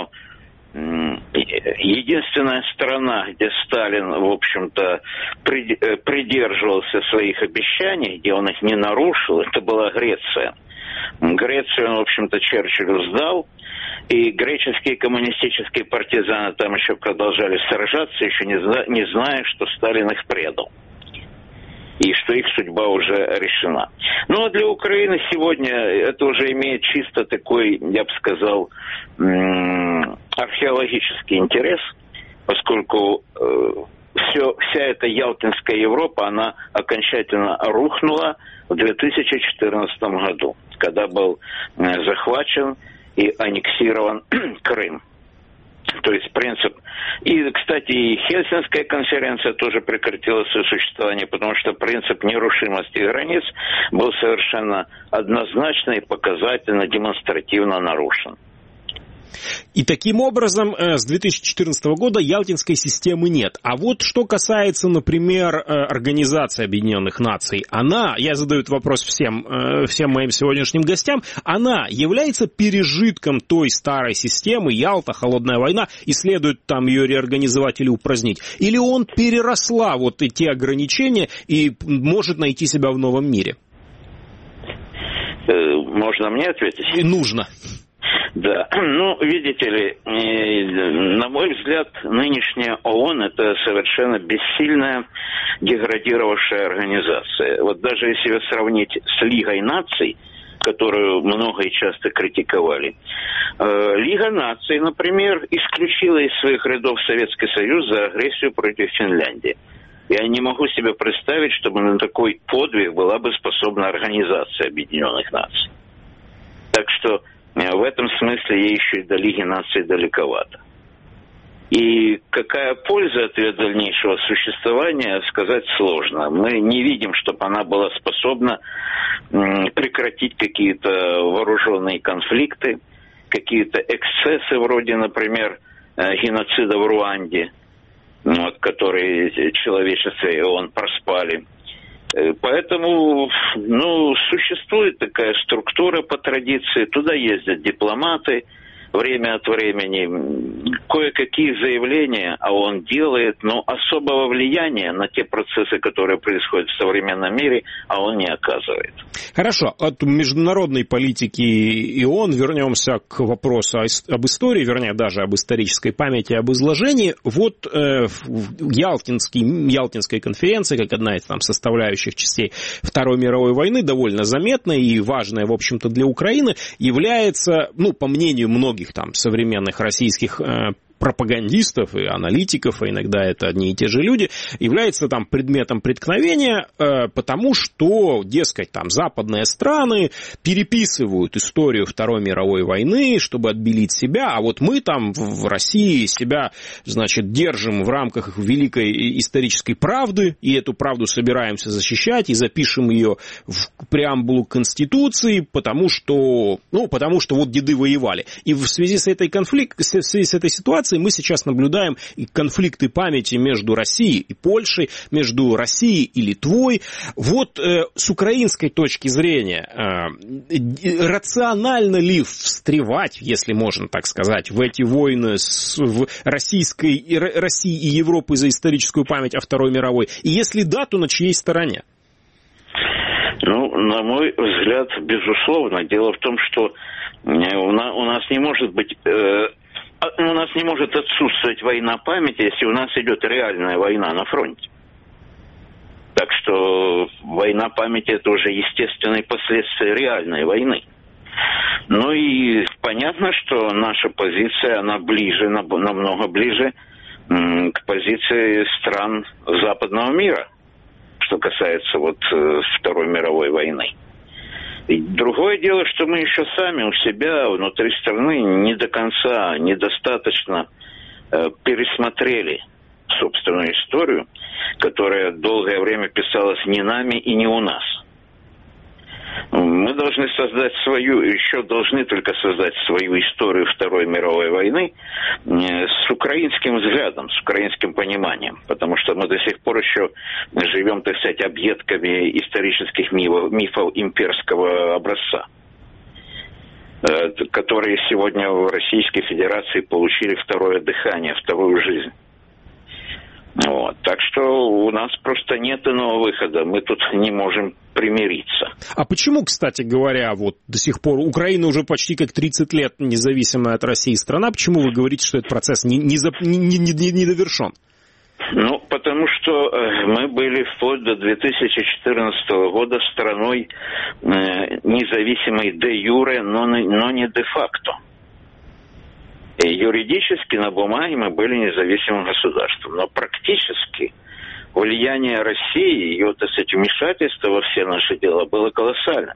единственная страна, где Сталин, в общем-то, придерживался своих обещаний, где он их не нарушил, это была Греция. Грецию он, в общем-то, Черчиллю сдал, и греческие коммунистические партизаны там еще продолжали сражаться, еще не зная, что Сталин их предал. И что их судьба уже решена. Ну, а для Украины сегодня это уже имеет чисто такой, я бы сказал, археологический интерес, поскольку вся эта Ялтинская Европа, она окончательно рухнула в 2014 году, когда был захвачен и аннексирован Крым. То есть принцип... И, кстати, и Хельсинская конференция тоже прекратила свое существование, потому что принцип нерушимости границ был совершенно однозначно и показательно, демонстративно нарушен. И таким образом с 2014 года Ялтинской системы нет. А вот что касается, например, Организации Объединенных Наций, я задаю этот вопрос всем моим сегодняшним гостям, она является пережитком той старой системы, Ялта, Холодная война, и следует там ее реорганизовать или упразднить? Или он переросла вот эти ограничения и может найти себя в новом мире? Можно мне ответить? Нужно. Да, видите ли, на мой взгляд, нынешняя ООН – это совершенно бессильная, деградировавшая организация. Вот даже если ее сравнить с Лигой наций, которую много и часто критиковали, Лига наций, например, исключила из своих рядов Советский Союз за агрессию против Финляндии. Я не могу себе представить, чтобы на такой подвиг была бы способна Организация Объединенных Наций. Так что в этом смысле ей еще и до Лиги наций далековато. И какая польза от ее дальнейшего существования, сказать сложно. Мы не видим, чтобы она была способна прекратить какие-то вооруженные конфликты, какие-то эксцессы вроде, например, геноцида в Руанде, которые человечество и ООН проспали. Поэтому, существует такая структура по традиции, туда ездят дипломаты время от времени, кое-какие заявления он делает, но особого влияния на те процессы, которые происходят в современном мире, он не оказывает. Хорошо, от международной политики и ООН вернемся к вопросу об истории, вернее, даже об исторической памяти, об изложении. Вот Ялтинская конференция, как одна из там составляющих частей Второй мировой войны, довольно заметная и важная, в общем-то, для Украины, является, ну, по мнению многих там современных российских пропагандистов и аналитиков, а иногда это одни и те же люди, является там предметом преткновения, потому что, дескать, там западные страны переписывают историю Второй мировой войны, чтобы отбелить себя, а вот мы там в России себя, значит, держим в рамках великой исторической правды, и эту правду собираемся защищать, и запишем ее в преамбулу Конституции, потому что вот деды воевали. И в связи с этой ситуацией мы сейчас наблюдаем и конфликты памяти между Россией и Польшей, между Россией и Литвой. Вот с украинской точки зрения, рационально ли встревать, если можно так сказать, в эти войны России и Европы за историческую память о Второй мировой? И если да, то на чьей стороне? Ну, на мой взгляд, безусловно. Дело в том, что у нас не может быть... У нас не может отсутствовать война памяти, если у нас идет реальная война на фронте. Так что война памяти – это уже естественные последствия реальной войны. Ну и понятно, что наша позиция, она ближе, намного ближе к позиции стран западного мира, что касается вот Второй мировой войны. И другое дело, что мы еще сами у себя внутри страны не до конца, недостаточно пересмотрели собственную историю, которая долгое время писалась не нами и не у нас. Мы должны только создать свою историю Второй мировой войны с украинским взглядом, с украинским пониманием, потому что мы до сих пор еще живем, так сказать, объедками исторических мифов имперского образца, которые сегодня в Российской Федерации получили второе дыхание, вторую жизнь. Вот. Так что у нас просто нет иного выхода, мы тут не можем примириться. А почему, кстати говоря, вот до сих пор Украина уже почти как 30 лет независимая от России страна, почему вы говорите, что этот процесс не довершен? Ну, потому что мы были вплоть до 2014 года страной независимой де юре, но не де факто. И юридически на бумаге мы были независимым государством, но практически влияние России, ее, так сказать, вмешательство во все наши дела было колоссальным.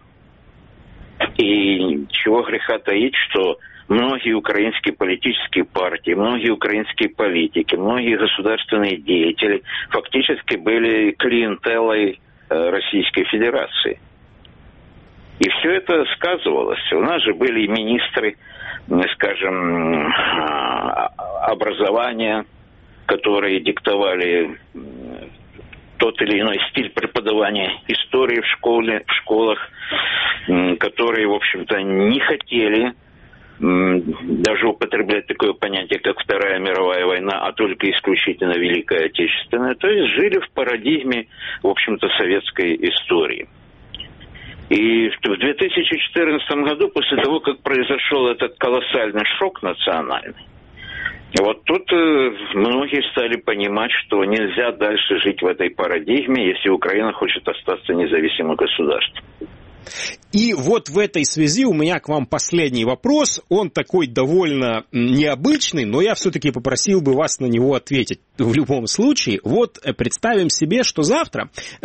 И чего греха таить, что многие украинские политические партии, многие украинские политики, многие государственные деятели фактически были клиентелой Российской Федерации. И все это сказывалось. У нас же были министры, скажем, образования, которые диктовали тот или иной стиль преподавания истории в школах, которые, в общем-то, не хотели даже употреблять такое понятие, как Вторая мировая война, а только исключительно Великая Отечественная. То есть жили в парадигме, в общем-то, советской истории. И в 2014 году, после того, как произошел этот колоссальный шок национальный, вот тут многие стали понимать, что нельзя дальше жить в этой парадигме, если Украина хочет остаться независимым государством. И вот в этой связи у меня к вам последний вопрос. Он такой довольно необычный, но я все-таки попросил бы вас на него ответить в любом случае. Вот представим себе, что завтра,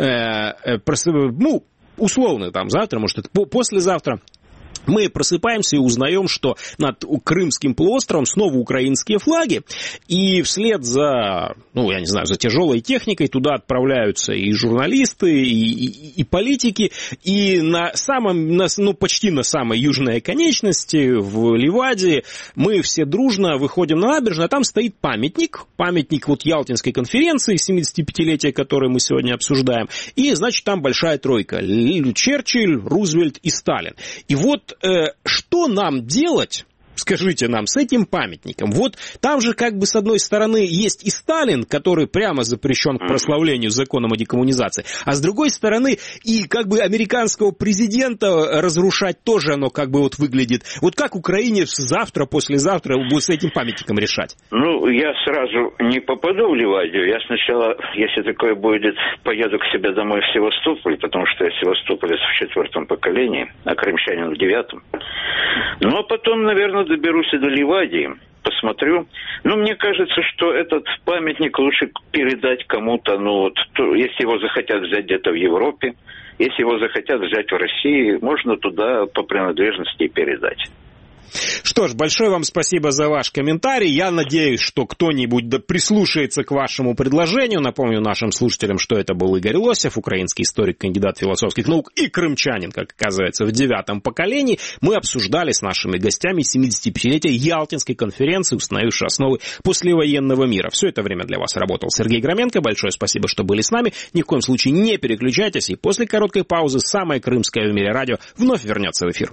условно, там завтра, может, это послезавтра, мы просыпаемся и узнаем, что над Крымским полуостровом снова украинские флаги, и вслед за, за тяжелой техникой туда отправляются и журналисты, и политики, и почти на самой южной оконечности, в Ливаде, мы все дружно выходим на набережную, а там стоит памятник вот Ялтинской конференции, 75-летия, которую мы сегодня обсуждаем, и, значит, там большая тройка: Черчилль, Рузвельт и Сталин. И вот что нам делать Скажите нам, с этим памятником, вот там же как бы с одной стороны есть и Сталин, который прямо запрещен к прославлению законом о декоммунизации, а с другой стороны и как бы американского президента разрушать тоже оно как бы вот выглядит. Вот как Украине завтра, послезавтра будет с этим памятником решать? Ну, я сразу не попаду в Ливадию. Я сначала, если такое будет, поеду к себе домой в Севастополь, потому что я севастополец в 4-м поколении, а крымчанин в 9-м. Ну, а потом, наверное, доберусь и до Ливадии, посмотрю. Но мне кажется, что этот памятник лучше передать кому-то, ну, вот, если его захотят взять где-то в Европе, если его захотят взять в России, можно туда по принадлежности и передать. Что ж, большое вам спасибо за ваш комментарий. Я надеюсь, что кто-нибудь прислушается к вашему предложению. Напомню нашим слушателям, что это был Игорь Лосев, украинский историк, кандидат философских наук и крымчанин, как оказывается, в 9-м поколении. Мы обсуждали с нашими гостями 75-летие Ялтинской конференции, установившей основы послевоенного мира. Все это время для вас работал Сергей Громенко. Большое спасибо, что были с нами. Ни в коем случае не переключайтесь. И после короткой паузы самое крымское в мире радио вновь вернется в эфир.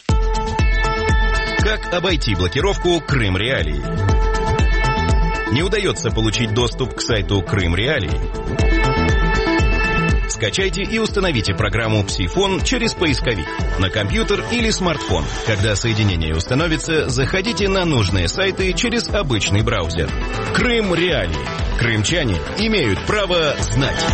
Как обойти блокировку Крым Реалии? Не удается получить доступ к сайту Крым Реалии? Скачайте и установите программу «Псифон» через поисковик на компьютер или смартфон. Когда соединение установится, заходите на нужные сайты через обычный браузер. Крым Реалии. Крымчане имеют право знать.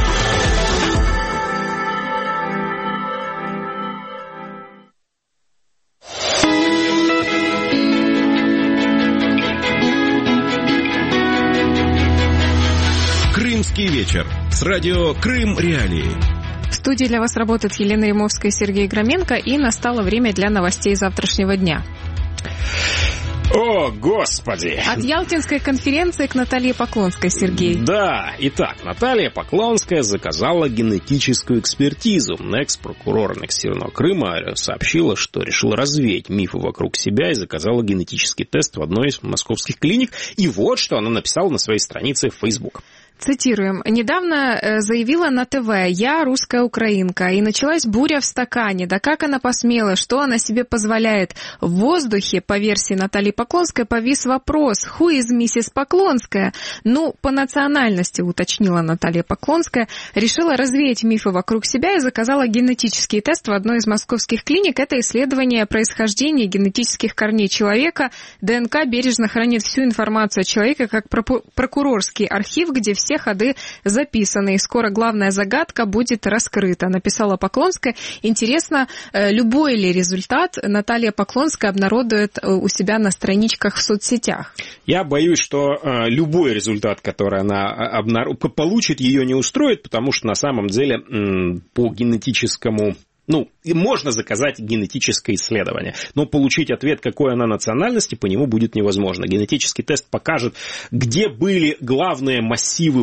Крымский вечер с радио Крым Реалии. В студии для вас работают Елена Римовская и Сергей Громенко, и настало время для новостей завтрашнего дня. О, Господи! От Ялтинской конференции к Наталье Поклонской, Сергей. Да, итак, Наталья Поклонская заказала генетическую экспертизу. Экс-прокурор аннексированного Крыма сообщила, что решила развеять мифы вокруг себя и заказала генетический тест в одной из московских клиник. И вот что она написала на своей странице в Facebook. Цитируем. «Недавно заявила на ТВ: я русская украинка, и началась буря в стакане. Да как она посмела, что она себе позволяет? В воздухе, по версии Натальи Поклонской, повис вопрос: who is миссис Поклонская?» Ну, по национальности, уточнила Наталья Поклонская, решила развеять мифы вокруг себя и заказала генетический тест в одной из московских клиник. Это исследование происхождения генетических корней человека. ДНК бережно хранит всю информацию о человеке, как прокурорский архив, где все ходы записаны, и скоро главная загадка будет раскрыта, написала Поклонская. Интересно, любой ли результат Наталья Поклонская обнародует у себя на страничках в соцсетях? Я боюсь, что любой результат, который она получит, ее не устроит, потому что на самом деле по генетическому... Ну, можно заказать генетическое исследование, но получить ответ, какой она национальности, по нему будет невозможно. Генетический тест покажет, где были главные массивы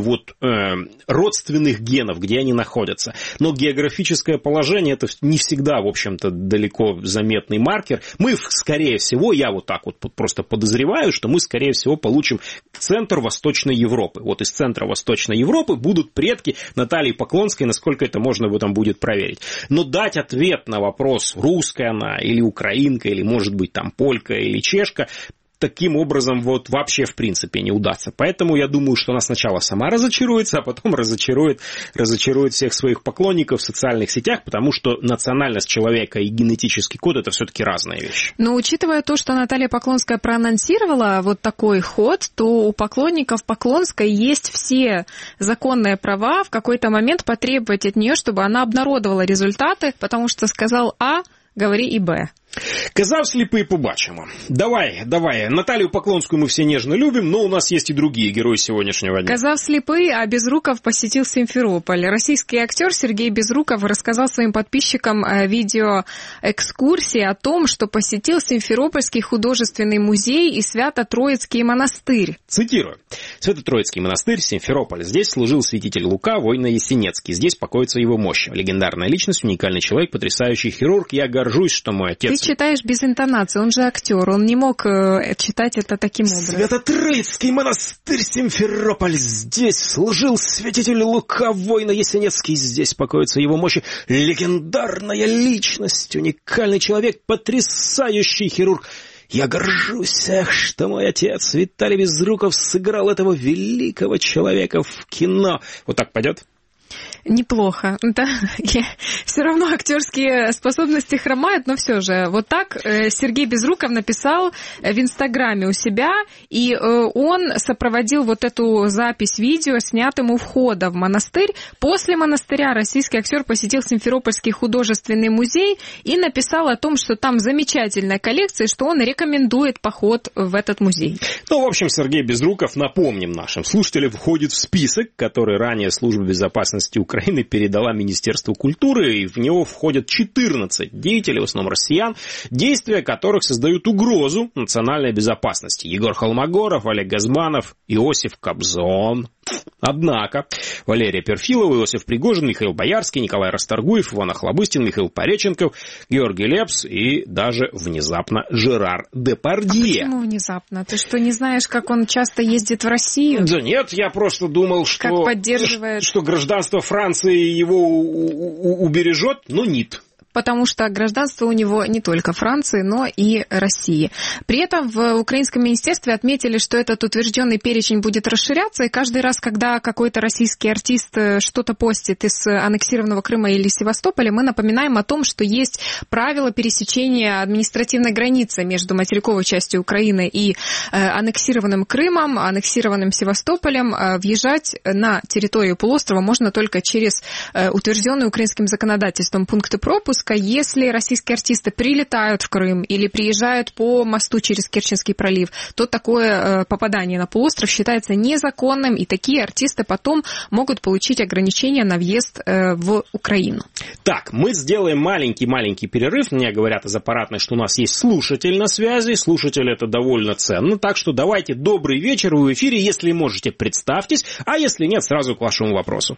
родственных генов, где они находятся. Но географическое положение – это не всегда, в общем-то, далеко заметный маркер. Мы, скорее всего, я вот так вот просто подозреваю, что мы, скорее всего, получим центр Восточной Европы. Вот из центра Восточной Европы будут предки Натальи Поклонской, насколько это можно в этом будет проверить. Но дать ответ на вопрос, русская она или украинка, или, может быть, там полька или чешка, таким образом вот вообще в принципе не удастся. Поэтому я думаю, что она сначала сама разочаруется, а потом разочарует всех своих поклонников в социальных сетях, потому что национальность человека и генетический код – это все-таки разные вещи. Но учитывая то, что Наталья Поклонская проанонсировала вот такой ход, то у поклонников Поклонской есть все законные права в какой-то момент потребовать от нее, чтобы она обнародовала результаты, потому что сказал А, говори и Б. Казав сліпий, побачимо. Давай. Наталью Поклонскую мы все нежно любим, но у нас есть и другие герои сегодняшнего дня. Казав слепый, а Безруков посетил Симферополь. Российский актер Сергей Безруков рассказал своим подписчикам видеоэкскурсии о том, что посетил Симферопольский художественный музей и Свято-Троицкий монастырь. Цитирую. Свято-Троицкий монастырь, Симферополь. Здесь служил святитель Лука, Войно-Ясенецкий. Здесь покоится его мощь. Легендарная личность, уникальный человек, потрясающий хирург. Я горжусь, что мой отец... Ты читаешь без интонации, он же актер, он не мог читать это таким образом. Свято-Троицкий монастырь, Симферополь. Здесь служил святитель Лука, Войно-Ясенецкий. Здесь покоится его мощи. Легендарная личность, уникальный человек, потрясающий хирург. Я горжусь, что мой отец Виталий Безруков сыграл этого великого человека в кино. Вот так пойдет? Неплохо. Да, все равно актерские способности хромают, но все же. Вот так Сергей Безруков написал в Инстаграме у себя, и он сопроводил вот эту запись видео, снятым у входа в монастырь. После монастыря российский актер посетил Симферопольский художественный музей и написал о том, что там замечательная коллекция, и что он рекомендует поход в этот музей. Ну, в общем, Сергей Безруков, напомним нашим слушателям, входит в список, который ранее Служба безопасности Украины передала Министерству культуры, и в него входят 14 деятелей, в основном россиян, действия которых создают угрозу национальной безопасности. Егор Холмогоров, Олег Газманов, Иосиф Кобзон. Однако Валерия Перфилова, Иосиф Пригожин, Михаил Боярский, Николай Расторгуев, Иван Охлобыстин, Михаил Пореченков, Георгий Лепс и даже внезапно Жерар Депардье. А почему внезапно? Ты что, не знаешь, как он часто ездит в Россию? Да нет, я просто думал, что гражданство Франции его убережет, но нет. Потому что гражданство у него не только Франции, но и России. При этом в украинском министерстве отметили, что этот утвержденный перечень будет расширяться, и каждый раз, когда какой-то российский артист что-то постит из аннексированного Крыма или Севастополя, мы напоминаем о том, что есть правила пересечения административной границы между материковой частью Украины и аннексированным Крымом, аннексированным Севастополем. Въезжать на территорию полуострова можно только через утвержденные украинским законодательством пункты пропуска. Если российские артисты прилетают в Крым или приезжают по мосту через Керченский пролив, то такое попадание на полуостров считается незаконным, и такие артисты потом могут получить ограничения на въезд в Украину. Так, мы сделаем маленький перерыв. Мне говорят из аппаратной, что у нас есть слушатель на связи. Слушатель — это довольно ценно. Так что давайте, добрый вечер, вы в эфире. Если можете, представьтесь, а если нет, сразу к вашему вопросу.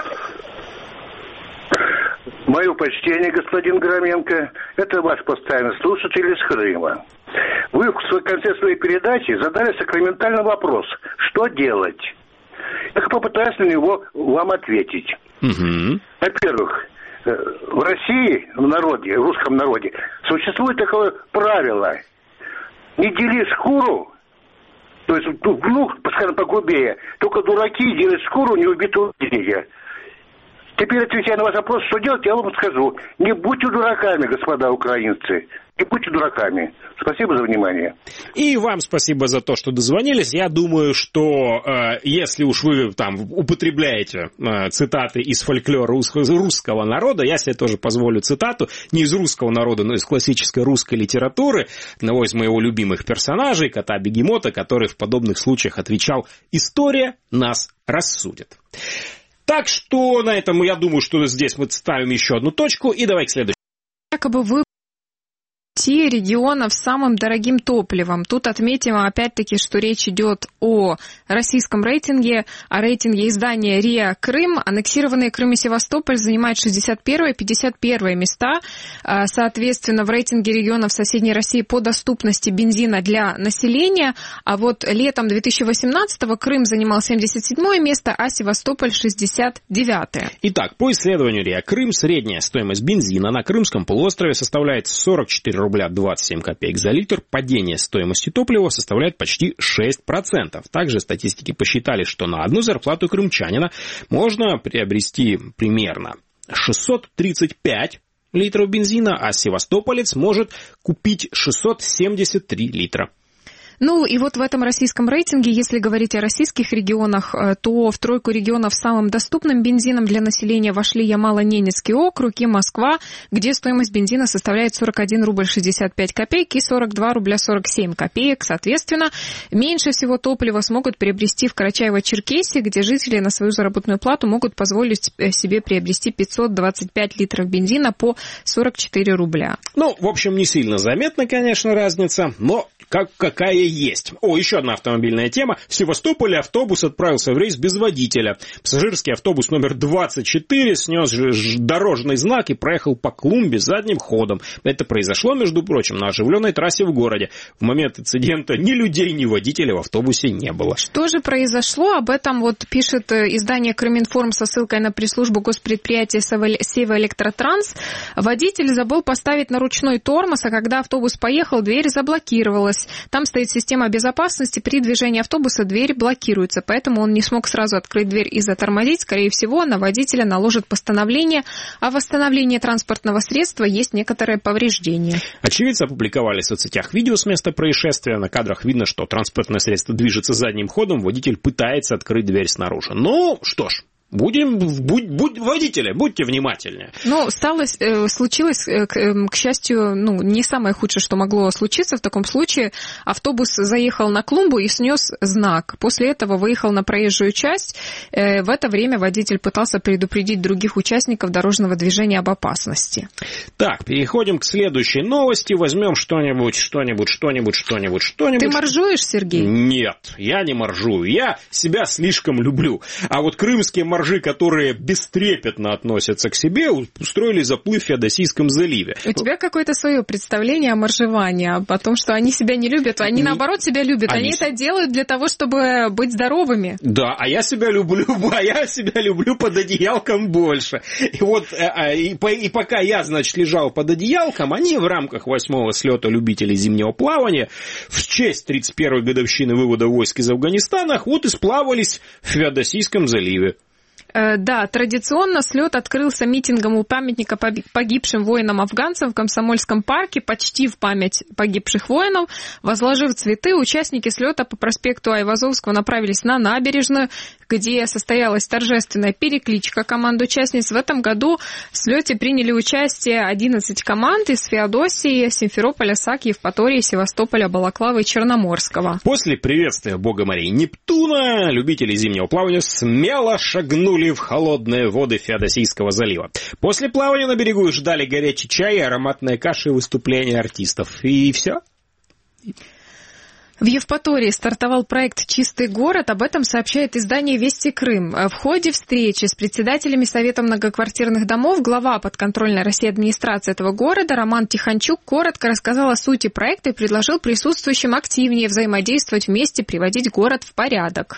Мое почтение, господин Громенко. Это ваш постоянный слушатель из Крыма. Вы в конце своей передачи задали сакраментальный вопрос. Что делать? Я попытаюсь на него вам ответить. Во-первых, в России, в русском народе, существует такое правило. Не дели шкуру, то есть, скажем, погубее. Только дураки делят шкуру неубитого медведя. Теперь, отвечая на ваш вопрос, что делать, я вам скажу. Не будьте дураками, господа украинцы. Не будьте дураками. Спасибо за внимание. И вам спасибо за то, что дозвонились. Я думаю, что если уж вы там употребляете цитаты из фольклора русского народа, я себе тоже позволю цитату, не из русского народа, но из классической русской литературы, одного из моих любимых персонажей, кота-бегемота, который в подобных случаях отвечал: «История нас рассудит». Так что на этом, я думаю, что здесь мы ставим еще одну точку, и давай к следующему. Якобы вы регионов с самым дорогим топливом. Тут отметим опять-таки, что речь идет о российском рейтинге, о рейтинге издания РИА Крым. Аннексированные Крым и Севастополь занимают 61 и 51 места. Соответственно, в рейтинге регионов соседней России по доступности бензина для населения. А вот летом 2018-го Крым занимал 77 место, а Севастополь 69-е. Итак, по исследованию РИА Крым средняя стоимость бензина на Крымском полуострове составляет 44 рубля 27 копеек за литр. Падение стоимости топлива составляет почти 6%. Также статистики посчитали, что на одну зарплату крымчанина можно приобрести примерно 635 литров бензина, а севастополец может купить 673 литра. Ну и вот в этом российском рейтинге, если говорить о российских регионах, то в тройку регионов с самым доступным бензином для населения вошли Ямало-Ненецкий округ и Москва, где стоимость бензина составляет 41 рубль 65 копеек и 42 рубля 47 копеек. Соответственно, меньше всего топлива смогут приобрести в Карачаево-Черкесии, где жители на свою заработную плату могут позволить себе приобрести 525 литров бензина по 44 рубля. Ну, в общем, не сильно заметна, конечно, разница, но какая История есть. Еще одна автомобильная тема. В Севастополе автобус отправился в рейс без водителя. Пассажирский автобус номер 24 снес дорожный знак и проехал по клумбе задним ходом. Это произошло, между прочим, на оживленной трассе в городе. В момент инцидента ни людей, ни водителя в автобусе не было. Что же произошло? Об этом вот пишет издание Крыминформ со ссылкой на пресс-службу госпредприятия Севаэлектротранс. Водитель забыл поставить на ручной тормоз, а когда автобус поехал, дверь заблокировалась. Там стоит система безопасности. При движении автобуса дверь блокируется, поэтому он не смог сразу открыть дверь и затормозить. Скорее всего, на водителя наложат постановление о восстановлении транспортного средства. Есть некоторые повреждения. Очевидцы опубликовали в соцсетях видео с места происшествия. На кадрах видно, что транспортное средство движется задним ходом, водитель пытается открыть дверь снаружи. Ну, что ж. Водители, будьте внимательнее. Ну, случилось, к счастью, не самое худшее, что могло случиться в таком случае. Автобус заехал на клумбу и снес знак. После этого выехал на проезжую часть. В это время водитель пытался предупредить других участников дорожного движения об опасности. Так, переходим к следующей новости. Возьмем что-нибудь. Ты моржуешь, Сергей? Нет, я не моржую. Я себя слишком люблю. А вот крымские моржи, которые бестрепетно относятся к себе, устроили заплыв в Феодосийском заливе. У тебя какое-то свое представление о моржевании, о том, что они себя не любят, они наоборот себя любят. Они это делают для того, чтобы быть здоровыми. Да, а я себя люблю под одеялком больше. И вот, и пока я, значит, лежал под одеялком, они в рамках 8-го слета любителей зимнего плавания в честь 31-й годовщины вывода войск из Афганистана вот и сплавались в Феодосийском заливе. Да, традиционно слет открылся митингом у памятника погибшим воинам-афганцам в Комсомольском парке, почти в память погибших воинов. Возложив цветы, участники слета по проспекту Айвазовского направились на набережную, где состоялась торжественная перекличка команд участниц. В этом году в слете приняли участие 11 команд из Феодосии, Симферополя, Саки, Евпатории, Севастополя, Балаклавы и Черноморского. После приветствия бога морей Нептуна любители зимнего плавания смело шагнули в холодные воды Феодосийского залива. После плавания на берегу ждали горячий чай, ароматные каши и выступления артистов. И все. В Евпатории стартовал проект «Чистый город». Об этом сообщает издание «Вести Крым». В ходе встречи с председателями Совета многоквартирных домов глава подконтрольной России администрации этого города Роман Тиханчук коротко рассказал о сути проекта и предложил присутствующим активнее взаимодействовать вместе, приводить город в порядок.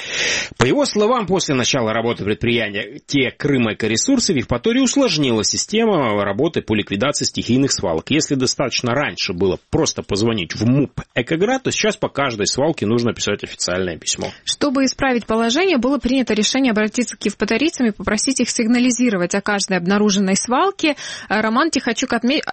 По его словам, после начала работы предприятия «Крым-Эко-ресурсы» в Евпатории усложнилась система работы по ликвидации стихийных свалок. Если достаточно раньше было просто позвонить в МУП «Экоград», то сейчас по каждой свалке нужно писать официальное письмо. Чтобы исправить положение, было принято решение обратиться к евпаторийцам и попросить их сигнализировать о каждой обнаруженной свалке. Роман Тиханчук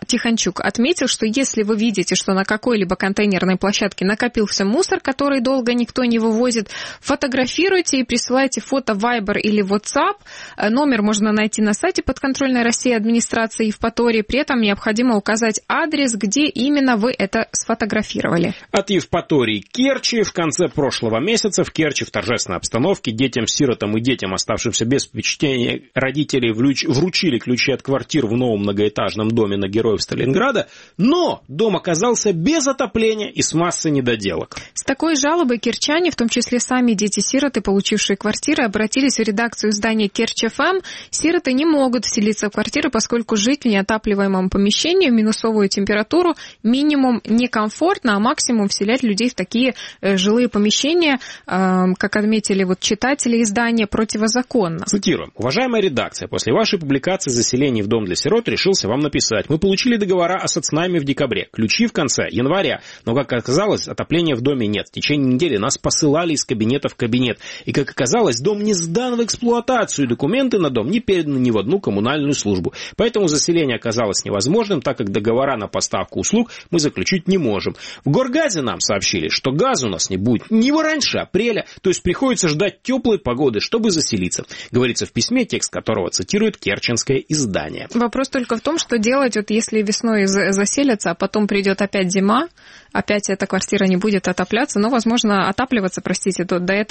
отметил, что если вы видите, что на какой-либо контейнерной площадке накопился мусор, который долго никто не вывозит, фотографируйте и присылайте фото в Viber или WhatsApp. Номер можно найти на сайте подконтрольной России администрации Евпатории. При этом необходимо указать адрес, где именно вы это сфотографировали. От Евпатории к Керчи. В конце прошлого месяца в Керчи в торжественной обстановке детям-сиротам и детям, оставшимся без попечения родителей, вручили ключи от квартир в новом многоэтажном доме на Героев Сталинграда, но дом оказался без отопления и с массой недоделок. С такой жалобой керчане, в том числе сами дети-сироты, получившие квартиры, обратились в редакцию издания Керчь-ФМ. Сироты не могут вселиться в квартиры, поскольку жить в неотапливаемом помещении в минусовую температуру минимум некомфортно, а максимум вселять людей в такие жилые помещения, как отметили читатели издания, противозаконно. Цитируем. «Уважаемая редакция, после вашей публикации «Заселение в дом для сирот» решился вам написать. Мы получили договора о соцнайме в декабре, ключи в конце января, но, как оказалось, отопления в доме нет. В течение недели нас посылали из кабинета в кабинет. И, как оказалось, дом не сдан в эксплуатацию, документы на дом не переданы ни в одну коммунальную службу. Поэтому заселение оказалось невозможным, так как договора на поставку услуг мы заключить не можем. В Горгазе нам сообщили, что газа у нас не будет ни раньше апреля, то есть приходится ждать теплой погоды, чтобы заселиться», говорится в письме, текст которого цитирует керченское издание. Вопрос только в том, что делать, если весной заселятся, а потом придет опять зима, опять эта квартира не будет отопляться, но, возможно, отапливаться, до этого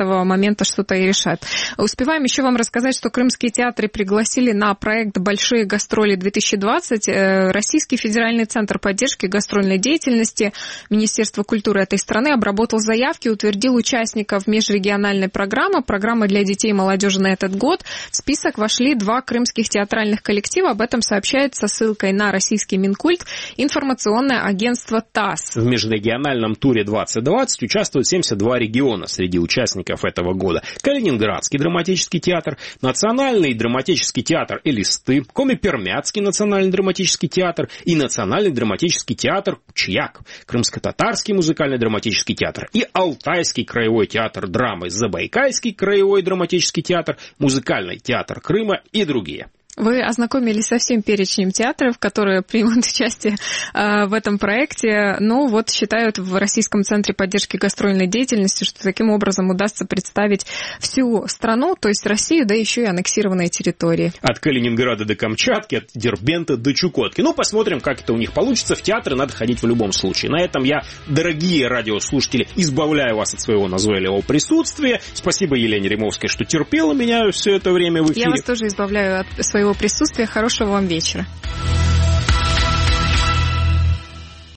этого момента что-то и решат. Успеваем еще вам рассказать, что крымские театры пригласили на проект «Большие гастроли-2020». Российский федеральный центр поддержки гастрольной деятельности Министерства культуры этой страны обработал заявки, утвердил участников межрегиональной программы для детей и молодежи на этот год. В список вошли 2 крымских театральных коллектива. Об этом сообщает со ссылкой на российский Минкульт информационное агентство ТАСС. В межрегиональном туре 2020 участвуют 72 региона. Среди участников этого года Калининградский драматический театр, Национальный драматический театр Элисты, Коми-Пермяцкий национальный драматический театр и Национальный драматический театр Чьяк, Крымско-татарский музыкальный драматический театр и Алтайский краевой театр драмы, Забайкальский краевой драматический театр, Музыкальный театр Крыма и другие. Вы ознакомились со всем перечнем театров, которые примут участие в этом проекте. Ну, вот считают в Российском центре поддержки гастрольной деятельности, что таким образом удастся представить всю страну, то есть Россию, да еще и аннексированные территории. От Калининграда до Камчатки, от Дербента до Чукотки. Ну, посмотрим, как это у них получится. В театры надо ходить в любом случае. На этом я, дорогие радиослушатели, избавляю вас от своего назойливого присутствия. Спасибо Елене Римовской, что терпела меня все это время в эфире. Я вас тоже избавляю от своего присутствия. Хорошего вам вечера.